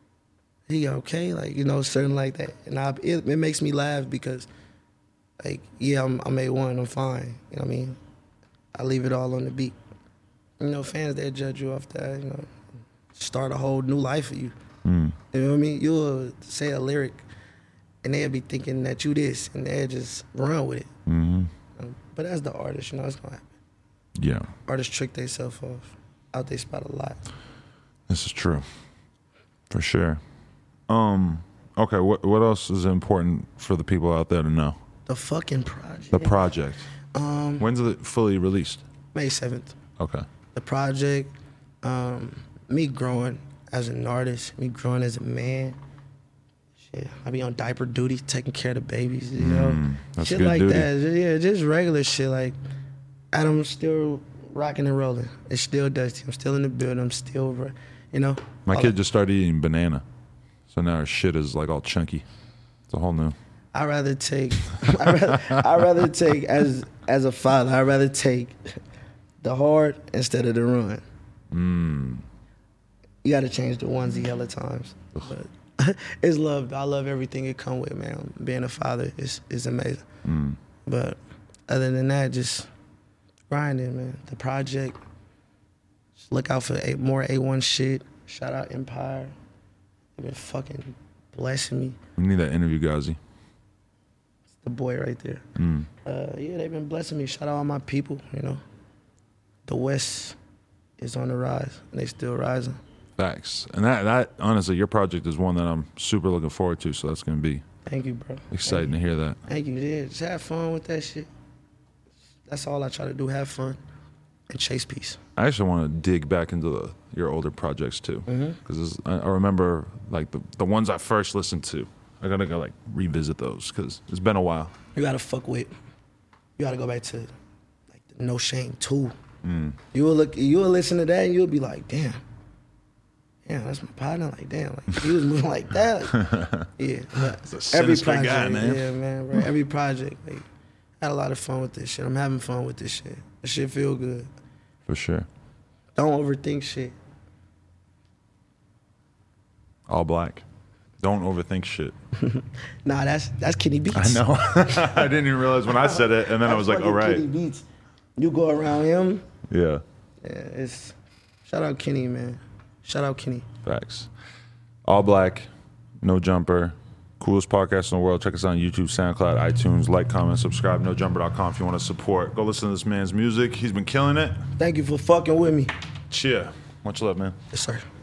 he okay? Like, you know, certain like that. And I, it, it makes me laugh because, like, yeah, I'm, I'm A one, I'm fine. You know what I mean? I leave it all on the beat. You know, fans, they judge you off that, you know, start a whole new life for you. Mm. You know what I mean? You'll say a lyric, and they'll be thinking that you this, and they'll just run with it. Mm-hmm. Um, but as the artist, you know, it's gonna happen. Yeah. Artists trick themselves off, out they spot a lot. This is true. For sure. Um. Okay, what what else is important for the people out there to know? The fucking project. The project. Um, When's it fully released? May seventh. Okay. The project, um, me growing as an artist, me growing as a man. Shit, I be on diaper duty, taking care of the babies, you know, Mm, that's shit good like duty. that. Just- Yeah, just regular shit. Like, Adam's still rocking and rolling. It's still Dusty. I'm still in the building. I'm still, ro- you know. My all kid that. just started eating banana, so now her shit is like all chunky. It's a whole new. I rather take. I rather, I rather take as as a father. I rather take the hard instead of the run. Mm. You got to change the onesie hella times. But it's love. I love everything it come with, man. Being a father is is amazing. Mm. But other than that, just grinding, man. The project. Just look out for a, more A one shit. Shout out Empire. They've been fucking blessing me. We need that interview, Gazi. It's the boy right there. Mm. Uh, yeah, they've been blessing me. Shout out all my people, you know. The West is on the rise, and they still rising. Facts. And that that honestly, your project is one that I'm super looking forward to. So that's gonna be Thank you, bro. exciting to hear that. Thank you. Yeah, just have fun with that shit. That's all I try to do, have fun and chase peace. I actually want to dig back into the, your older projects too, because I, I remember like the the ones I first listened to. I gotta go like revisit those because it's been a while. You gotta fuck with, you gotta go back to like the No Shame two. Mm. You will look, you will listen to that and you'll be like, damn. Yeah, that's my partner. Like, damn, like he was moving like that. Like, yeah, but He's a every sinister project, guy, man. yeah, man, bro. Every project, like, had a lot of fun with this shit. I'm having fun with this shit. This shit feel good. For sure. Don't overthink shit. All black. Don't overthink shit. Nah, that's that's Kenny Beats. I know. I didn't even realize when I said it, and then I was like, That's "All fucking right, Kenny Beats. You go around him. yeah." Yeah, it's shout out Kenny, man. Shout out Kenny. Facts. All black, no jumper. Coolest podcast in the world. Check us out on YouTube, SoundCloud, iTunes. Like, comment, subscribe. no jumper dot com if you want to support. Go listen to this man's music. He's been killing it. Thank you for fucking with me. Cheer. Much love, man. Yes, sir.